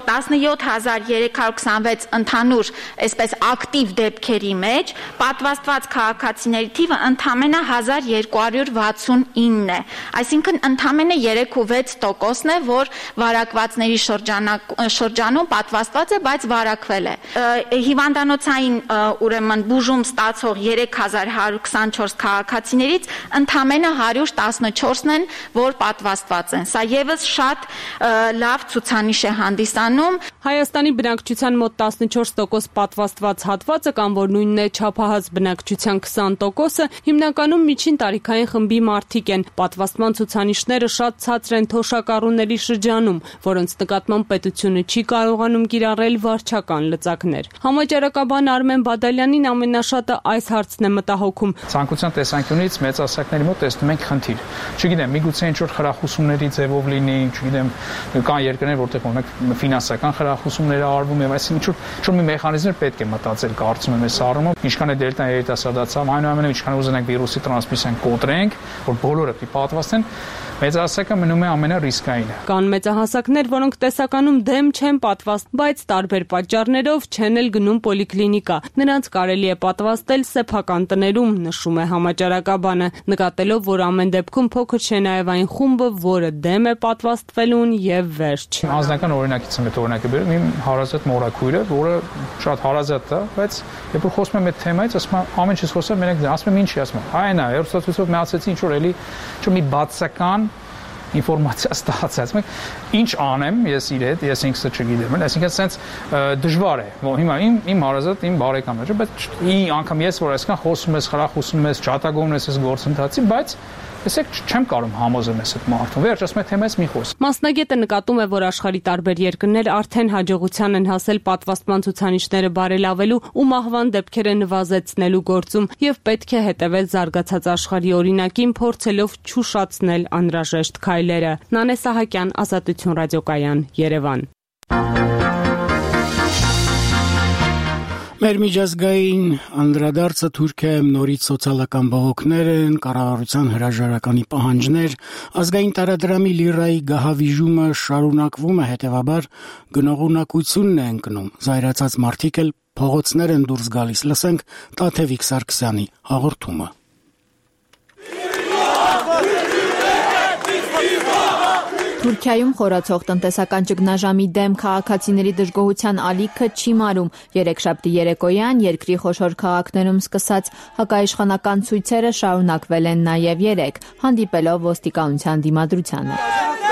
17326 ընդհանուր, այսպես ակտիվ դեպքերի մեջ պատվաստված քաղաքացիների թիվը ընդամենը 1269 է, այսինքն ընդամենը 3.6%-ն է, որ վարակվածների շրջանում պատվաստված է, բայց վարակվել է։ Հիվանդանոցային ուրեմն բուժում ստացող 3124 քաղաքացիներից ընդամենը 114-ն են, որ պատվաստված են։ Սա եւս շատ լավ ցուցանիշ է հանդիսանում։ Հայաստանի բնակչության մոտ 14% պատվաստված հատվածը կամ որ նույնն է չափահաս բնակչության 20%-ը հիմնականում միջին տարիքային խմբի մարդիկ են։ Պատվաստման ցուցանիշները շատ ցածր են թոշակառուների շրջանում, որոնց նկատմամբ պետությունը չի կարողանում կիրառել վարչական լծակներ։ Համաճարակաբան Արմեն Բադալյանին ամենաշատը այս հարցն է մտահոգում։ Ցանկության տեսանկյունից մեծահասակների մոտ տեսնում ենք խնդիր։ Չգիտեմ, միգուցե ինչ-որ խրախուսումների ձևով լինի, չգիտեմ, կան երկրներ, որտեղ օրինակ ֆինանսական խրախուսումներ արվում եւ այսինքն ինչ-որ մի մեխանիզմներ պետք է մտածել, կարծում եմ, այս առումով, ինչքան է դելտա երիտասարդացավ, այնուամենայնիվ ինչքան ուզենանք վիրուսի տրանսմիսիան կոտրենք, որ բոլորը պիտի պատվաստեն, մեծահասակը մնում է ամենառիսկայինը։ Կան մեծահասակներ, որոնք տեսականում դեմ չեն պատվաստ, բայց տարբեր պատճառներով չեն էլ գնում պոլիկլինիկա։ Նրանց կարելի է պատվաստել սեփական տներում, նշում է համաճարակաբանը, նկատելով, որ ամեն դեպքում փոքր չէ նաև այն խումբը, որը դեմ է պատվաստվելուն եւ վերջ։ Անձնական օրինակից եմ այդ օրինակը բերում, իմ հարազատ մորաքույրը, որը շատ հարազատ է, բայց երբ որ խոսում եմ այդ թեմայից, ասում եմ ամեն ինչից խոսել, մենակ ասում եմ ինչի, ասում եմ, այն է, հերոստացույցով միացեցի ինչ որ էլի, ինչ մի բացական ինֆորմացիա ստացած։ Ինչ անեմ ես իր հետ, ես ինքս չգիտեմ, այսինքն sense դժվար է։ Հիմա իմ հարազատ, իմ բարեկամն է, բայց անգամ ես որ այսքան խոսում ես, խրախուսում ես, ճատագովում ես այս գործընթացի, բայց Եսեք չեմ կարող համոզեմ ես այդ մարդուն։ Վերջ ասում եմ թեմայից մի խոս։ Մասնագետը նկատում է, որ աշխարհի տարբեր երկրներ արդեն հաջողության են հասել պատվաստման ցուցանիշները բարելավելու ու մահվան դեպքերը նվազեցնելու գործում եւ պետք է հետեւել զարգացած աշխարհի օրինակին, փորձելով չուշացնել անհրաժեշտ քայլերը։ Նանե Սահակյան, Ազատություն ռադիոկայան, Երևան։ Մեր միջազգային անդրադարձը Թուրքիայում նորից սոցիալական բողոքներ են, կառավարության հրաժարականի պահանջներ, ազգային տարադրամի լիրայի գահավիժումը շարունակվում է, հետևաբար գնողունակությունն է ընկնում։ Զայրացած մարդիկ էլ փողոցներ են դուրս գալիս։ Լսենք Տաթևիկ Սարգսյանի հաղորդումը։ Թուրքիայում խորացող տնտեսական ճգնաժամի դեմ քաղաքացիների դժգոհության ալիքը չի մարում։ Երեքշաբթի երեկոյան երկրի խոշոր քաղաքներում սկսած հակաիշխանական ցույցերը շարունակվել են նաև երեկ, հանդիպելով ոստիկանության դիմադրությանը։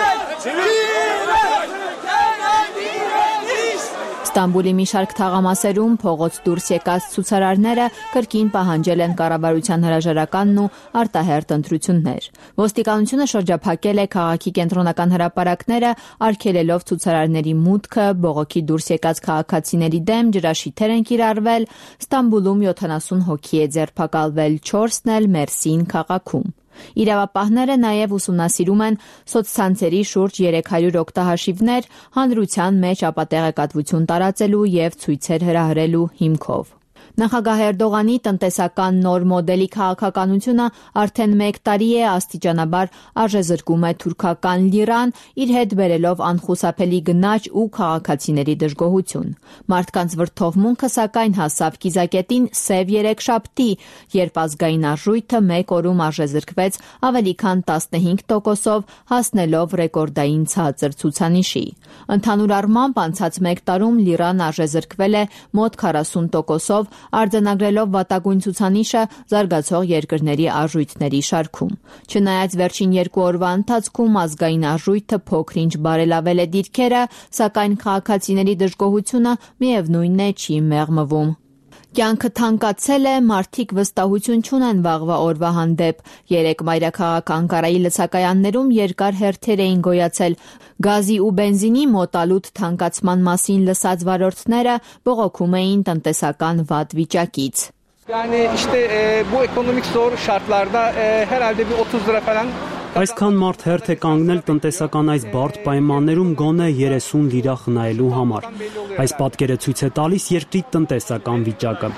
Ստամբուլի մի շարք թաղամասերում փողոց դուրս եկած ցուցարարները կրկին պահանջել են կառավարության հրաժարականն ու արտահերթ ընտրություններ։ Ոստիկանությունը շրջափակել է քաղաքի կենտրոնական հրապարակները, արգելելով ցուցարարների մուտքը, բողոքի դուրս եկած քաղաքացիների դեմ ջրաշիթեր են կիրառվել։ Ստամբուլում 70 հոգի է ձերբակալվել, 4-ն էլ Մերսին քաղաքում։ Իրավապահները նաև ուսումնասիրում են սոցցանցերի շուրջ 300 օգտահաշիվներ հանրության մեջ ապատեղեկատվություն տարածելու եւ ցույցեր հրահրելու հիմքով։ Նախագահ Էրդողանի տնտեսական նոր մոդելի քաղաքականությունը արդեն 1 տարի է աստիճանաբար արժեզրկում է թուրքական լիրան, իր հետ բերելով անխուսափելի գնաճ ու քաղաքացիների դժգոհություն։ Մարդկանց վրդովմունքը սակայն հասավ կիզակետին սև երեքշաբթի, երբ ազգային արժույթը 1 օրում արժեզրկվեց ավելի քան 15%-ով, հասնելով ռեկորդային ցածր ցուցանիշի։ Ընդհանուր առմամբ անցած 1 տարում լիրան արժեզրկվել է մոտ 40%-ով, արձանագրելով վատագույն ցուցանիշը զարգացող երկրների արժույթների շարքում։ Չնայած վերջին 2 օրվա ընթացքում ազգային արժույթը փոքր-ինչ բարելավել է դիրքերը, սակայն քաղաքացիների դժգոհությունը միևնույնն է չի մեղմվում։ Կյանքը թանկացել է, մարդիկ վստահություն չունեն վաղվա օրվա հանդեպ։ Երեկ մայրաքաղաք Անկարայի լցակայաններում երկար հերթեր էին գոյացել։ Գազի ու բենզինի մոտալուտ թանկացման մասին լսած վարորդները բողոքում էին տնտեսական վատ վիճակից։ Yani işte bu ekonomik zor şartlarda herhalde bir 30 lira falan Այսքան մարդ հերթ է կանգնել տնտեսական այս բարդ պայմաններում գոնե 30 լիրա խնայելու համար։ Այս պատկերը ցույց է տալիս երկրի տնտեսական վիճակը։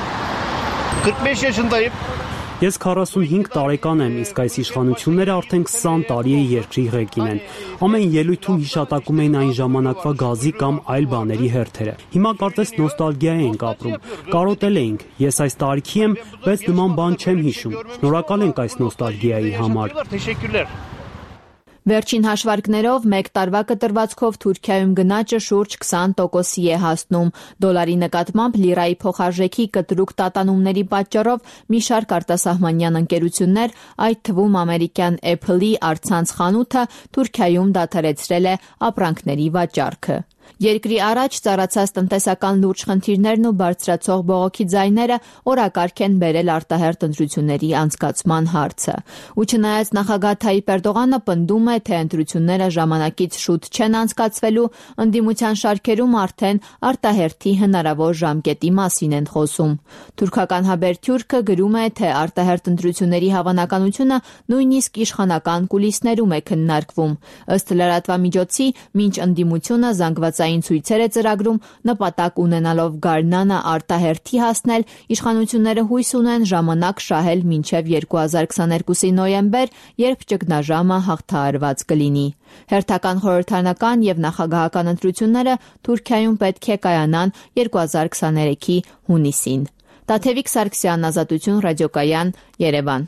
Ես 45 տարեկան եմ, իսկ այս իշխանությունները արդեն 20 տարի է երկրի ղեկին են։ Ամեն ելույթում հիշատակում էին այն ժամանակվա գազի կամ այլ բաների հերթերը։ Հիմա կարծես նոստալգիա ենք ապրում։ Կարոտել էինք։ Ես այս տարիքի եմ, բայց նման բան չեմ հիշում։ Շնորհակալ ենք այս նոստալգիայի համար։ Վերջին հաշվարկներով մեկ տարվա կտրվածքով Թուրքիայում գնաճը շուրջ 20%-ի է հասնում։ Դոլարի նկատմամբ լիրայի փոխարժեքի կտրուկ տատանումների պատճառով մի շարք արտասահմանյան ընկերություններ, այդ թվում ամերիկյան Apple-ի առցանց խանութը, Թուրքիայում դադարեցրել է ապրանքների վաճառքը։ Երկրի առաջ ծառացած տնտեսական լուրջ խնդիրներն ու բարձրացող բողոքի ձայները օրակարգ են բերել արտահերթ ընտրությունների անցկացման հարցը։ Ու չնայած նախագահ Թայիպ Էրդողանը պնդում է, թե ընտրությունները ժամանակից շուտ չեն անցկացվելու, ընդդիմության շարքերում արդեն արտահերթի հնարավոր ժամկետի մասին են խոսում։ Թուրքական Հաբերթյուրքը գրում է, թե արտահերթ ընտրությունների հավանականությունը նույնիսկ իշխանական կուլիսներում է քննարկվում։ Ըստ լրատվամիջոցի, մինչ ընդդիմությունը զանգվածային ցույցեր է ծրագրում, նպատակ ունենալով գարնանը արտահերթի հասնել, իշխանությունները հույս ունեն ժամանակ շահել մինչև 2022-ի նոյեմբեր, երբ ճգնաժամը հաղթահարված կլինի։ Հերթական խորհրդարանական եւ նախագահական ընտրությունները Թուրքիայում պետք է կայանան 2023-ի հունիսին։ Տաթևիկ Սարգսյան, Ազատություն, ռադիոկայան, Երևան։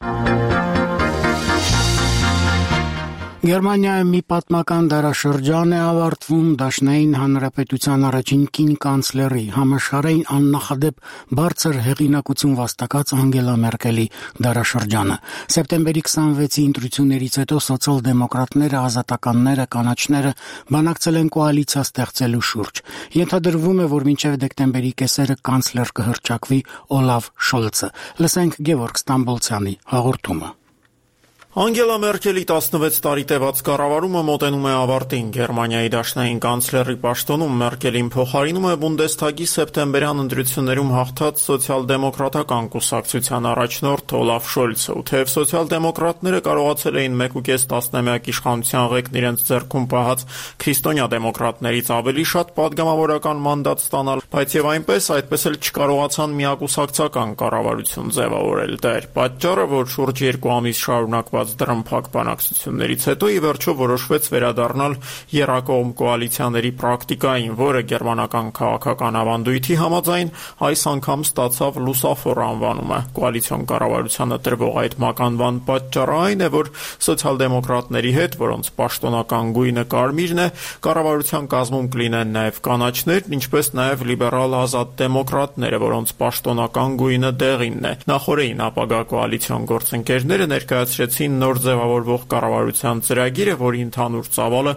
Գերմանիայում մի պատմական դարաշրջան է ավարտվում Դաշնային Հանրապետության առաջին կին կանցլերի, համաշխարհային աննախադեպ բարձր հեղինակություն վաստակած Անգելա Մերկելի դարաշրջանը։ Սեպտեմբերի 26-ի ընտրություններից հետո սոցիալ-դեմոկրատները, ազատականները, կանաչները բանակցել են կոալիցիա ստեղծելու շուրջ։ Ենթադրվում է, որ մինչև դեկտեմբերի կեսերը կանցլեր կհռչակվի Օլաֆ Շոլցը։ Լսենք Գևորգ Ստամբոլցյանի հաղորդումը։ Անգելա Մերկելի 16 տարի տևած կառավարումը մոտենում է ավարտին։ Գերմանիայի դաշնային կանցլերի պաշտոնում Մերկելին փոխարինում է Բունդեսթագի սեպտեմբերյան ընտրություններում հաղթած սոցիալ-դեմոկրատական կուսակցության առաջնորդ Օլաֆ Շոլցը։ Ու թեև սոցիալ-դեմոկրատները կարողացել էին 1.5 տասնամյակ իշխանության ղեկն իրենց ձեռքում պահած քրիստոնյա դեմոկրատներից ավելի շատ պատգամավորական մանդատ ստանալ, բայց եւ այդպես էլ չկարողացան միակուսակցական կառավարություն ձևավորել։ Դա էր պատճառը, որ շուրջ 2 ամիս շարունակված դրամփակ բանակցություններից հետո ի վերջո որոշվեց վերադառնալ եռակողմ կոալիցիաների պրակտիկային, որը գերմանական քաղաքական ավանդույթի համաձայն այս անգամ ստացավ լուսավոր անվանումը։ Կոալիցիոն կառավարությանը տրվող այդ մականվան պատճառը այն է, որ սոցիալ-դեմոկրատների հետ, որոնց պաշտոնական գույնը կարմիրն է, կառավարության կազմում կլինեն նաև կանաչներ, ինչպես նաև լիբերալ ազատ դեմոկրատները, որոնց պաշտոնական գույնը դեղինն է։ Նախորդին ապագա կոալիցիոն գործընկերները ներկայացրեցին նոր ձևավորվող կառավարության ծրագիրը, որի ընդհանուր ծավալը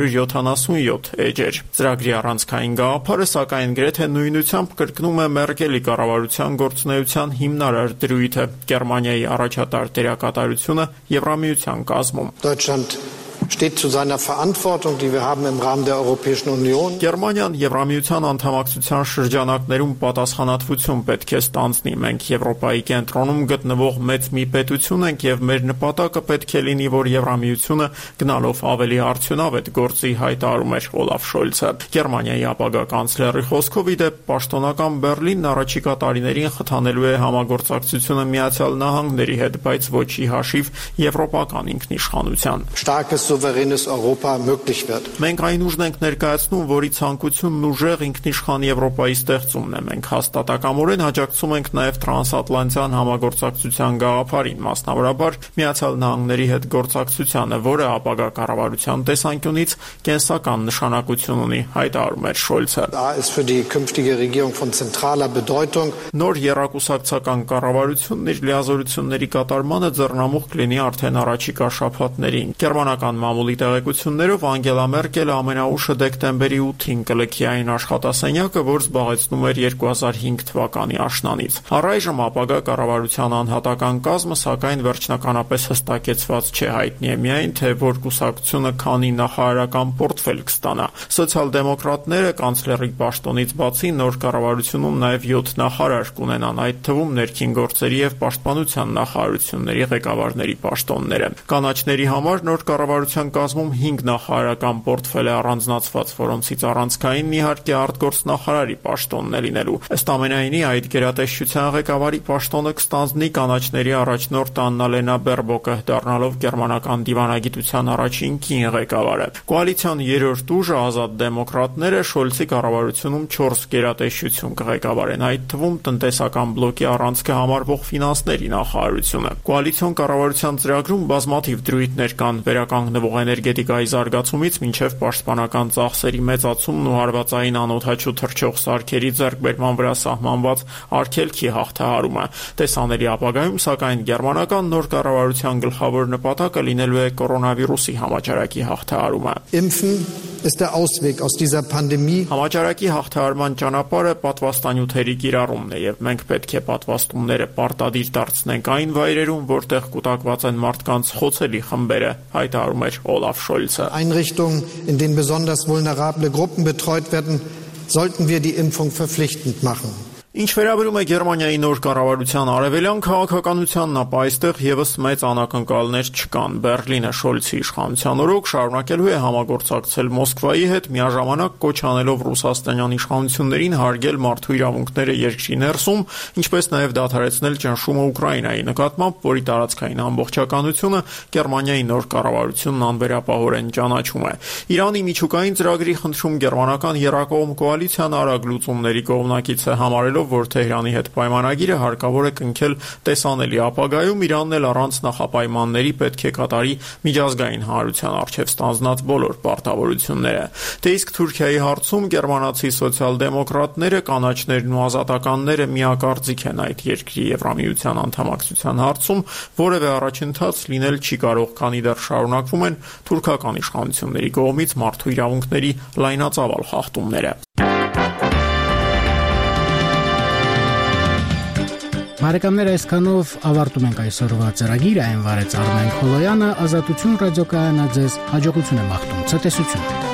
177 էջ էր։ Ծրագրի առանցքային գաղափարը, սակայն գրեթե նույնությամբ կրկնում է Մերկելի կառավարության գործունեության հիմնարար դրույթը՝ Գերմանիայի առաջատար դերակատարությունը Եվրամիության կազմում։ steht zu seiner Verantwortung, die wir haben im Rahmen der Europäischen Union. Գերմանիան Եվրամիության անդամակցության շրջանակներում պատասխանատվություն պետք է ստանձնի։ Մենք Եվրոպայի կենտրոնում գտնվող մեծ մի պետություն ենք եւ մեր նպատակը պետք է լինի, որ Եվրամիությունը գնալով ավելի արդյունավետ գործի, հայտարարում էր Օլաֆ Շոլցը։ Գերմանիայի ապագա կանցլերի խոսքով իդեպ պաշտոնական Բեռլինն առաջիկա տարիներին խթանելու է համագործակցությունը Միացյալ Նահանգների հետ, բայց ոչի հաշիվ եվրոպական ինքնիշխանության։ Souveränes Europa möglich wird. Մենք այն ուժն ենք ներկայացնում, որի ցանկությունն ուժեղ ինքնիշխան Եվրոպայի ստեղծումն է։ Մենք հաստատակամորեն աջակցում ենք նաև տրանսատլանտյան համագործակցության գաղափարին, մասնավորաբար Միացյալ Նահանգների հետ գործակցությանը, որը ապագա կառավարության տեսանկյունից կենսական նշանակություն ունի, հայտարարում էր Շոլցը։ Նոր եռակուսակցական կառավարությունն իր լիազորությունների կատարմանը ձեռնամուխ կլինի արդեն առաջիկա շաբաթներին։ Գերմանական մամուլի տեղեկություններով Անգելա Մերկելը ամենաուշը դեկտեմբերի 8-ին կլքի այն աշխատասենյակը, որ զբաղեցնում էր 2005 թվականի աշնանից։ Առայժմ ապագա կառավարության անհատական կազմը, սակայն վերջնականապես հստակեցված չէ, հայտնի է միայն, թե որ կուսակցությունը քանի նախարարական պորտֆել կստանա։ Սոցիալ-դեմոկրատները կանցլերի պաշտոնից բացի նոր կառավարությունում նաև 7 նախարար կունենան, այդ թվում ներքին գործերի եւ պաշտպանության նախարարությունների ղեկավարների պաշտոնները։ Կանաչների համար նոր կառավարության կազմում 5 նախարարական պորտֆել է առանձնացված, որոնցից առանցքայինն իհարկե արտգործնախարարի պաշտոնն է լինելու։ Ըստ ամենայնի, այդ գերատեսչության ղեկավարի պաշտոնը կստանձնի կանաչների առաջնորդ Աննալենա Բերբոկը, դառնալով գերմանական դիվանագիտության առաջին կին ղեկավարը։ Կոալիցիան երրորդ ուժը ազատ դեմոկրատները Շոլցի կառավարությունում 4 գերատեսչություն կղեկավարեն, այդ թվում տնտեսական բլոկի առանցքը համարվող ֆինանսների նախարարությունը։ Կոալիցիոն կառավարության ծրագրում բազմաթիվ դրույթներ կան՝ վերականգնվող էներգետիկայի զարգացումից մինչև պաշտպանական ծախսերի մեծացումն ու հարվածային անօդաչու թռչող սարքերի ձեռքբերման վրա սահմանված արգելքի հաղթահարումը։ Տեսանելի ապագայում, սակայն, գերմանական նոր կառավարության գլխավոր նպատակը լինելու է կորոնավիրուսի համաճարակի հաղթահարումը։ ist der Ausweg aus dieser Pandemie. Համաճարակի հաղթահարման ճանապարհը պատվաստանյութերի կիրառումն է, եւ մենք պետք է պատվաստումները պարտադիր դարձնենք այն վայրերում, որտեղ կուտակված են մարդկանց խոցելի խմբերը, հայտարարում էր Օլաֆ Շոլցը։ Einrichtungen, in denen besonders vulnerable Gruppen betreut werden, sollten wir die Impfung verpflichtend machen. Ինչ վերաբերում է Գերմանիայի նոր կառավարության արևելյան քաղաքականությանն, ապա այստեղ եւս մեծ անակնկալներ չկան։ Բերլինը Շոլցի իշխանության օրոք շարունակելու է համագործակցել Մոսկվայի հետ, միաժամանակ կոչ անելով ռուսաստանյան իշխանություններին հարգել մարդու իրավունքները երկրի ներսում, ինչպես նաեւ դադարեցնել ճնշումը Ուկրաինայի նկատմամբ, որի տարածքային ամբողջականությունը Գերմանիայի նոր կառավարությունն անվերապահորեն ճանաչում է։ Իրանի միջուկային ծրագրի խնդրում գերմանական երակողմ կոալիցիան արագ լուծումների կողմնակից է համարելով, որ Թեհրանի հետ պայմանագիրը հարկավոր է կնքել տեսանելի ապագայում, Իրանն էլ առանց նախապայմանների պետք է կատարի միջազգային հանրության առջև ստանձնած բոլոր պարտավորությունները։ Դե իսկ Թուրքիայի հարցում գերմանացի սոցիալ-դեմոկրատները, կանաչներն ու ազատականները միակարծիք են այդ երկրի Եվրամիության անդամակցության հարցում, որևէ առաջընթաց լինել չի կարող, քանի դեռ շարունակվում են թուրքական իշխանությունների կողմից մարդու իրավունքների լայնածավալ խախտումները։ Բարեկամներ, այսքանով ավարտում ենք այսօրվա ծրագիրը, այն վարեց Արմեն Խոլոյանը, Ազատություն ռադիոկայանը ձեզ հաջողություն է մաղթում, ցտեսություն։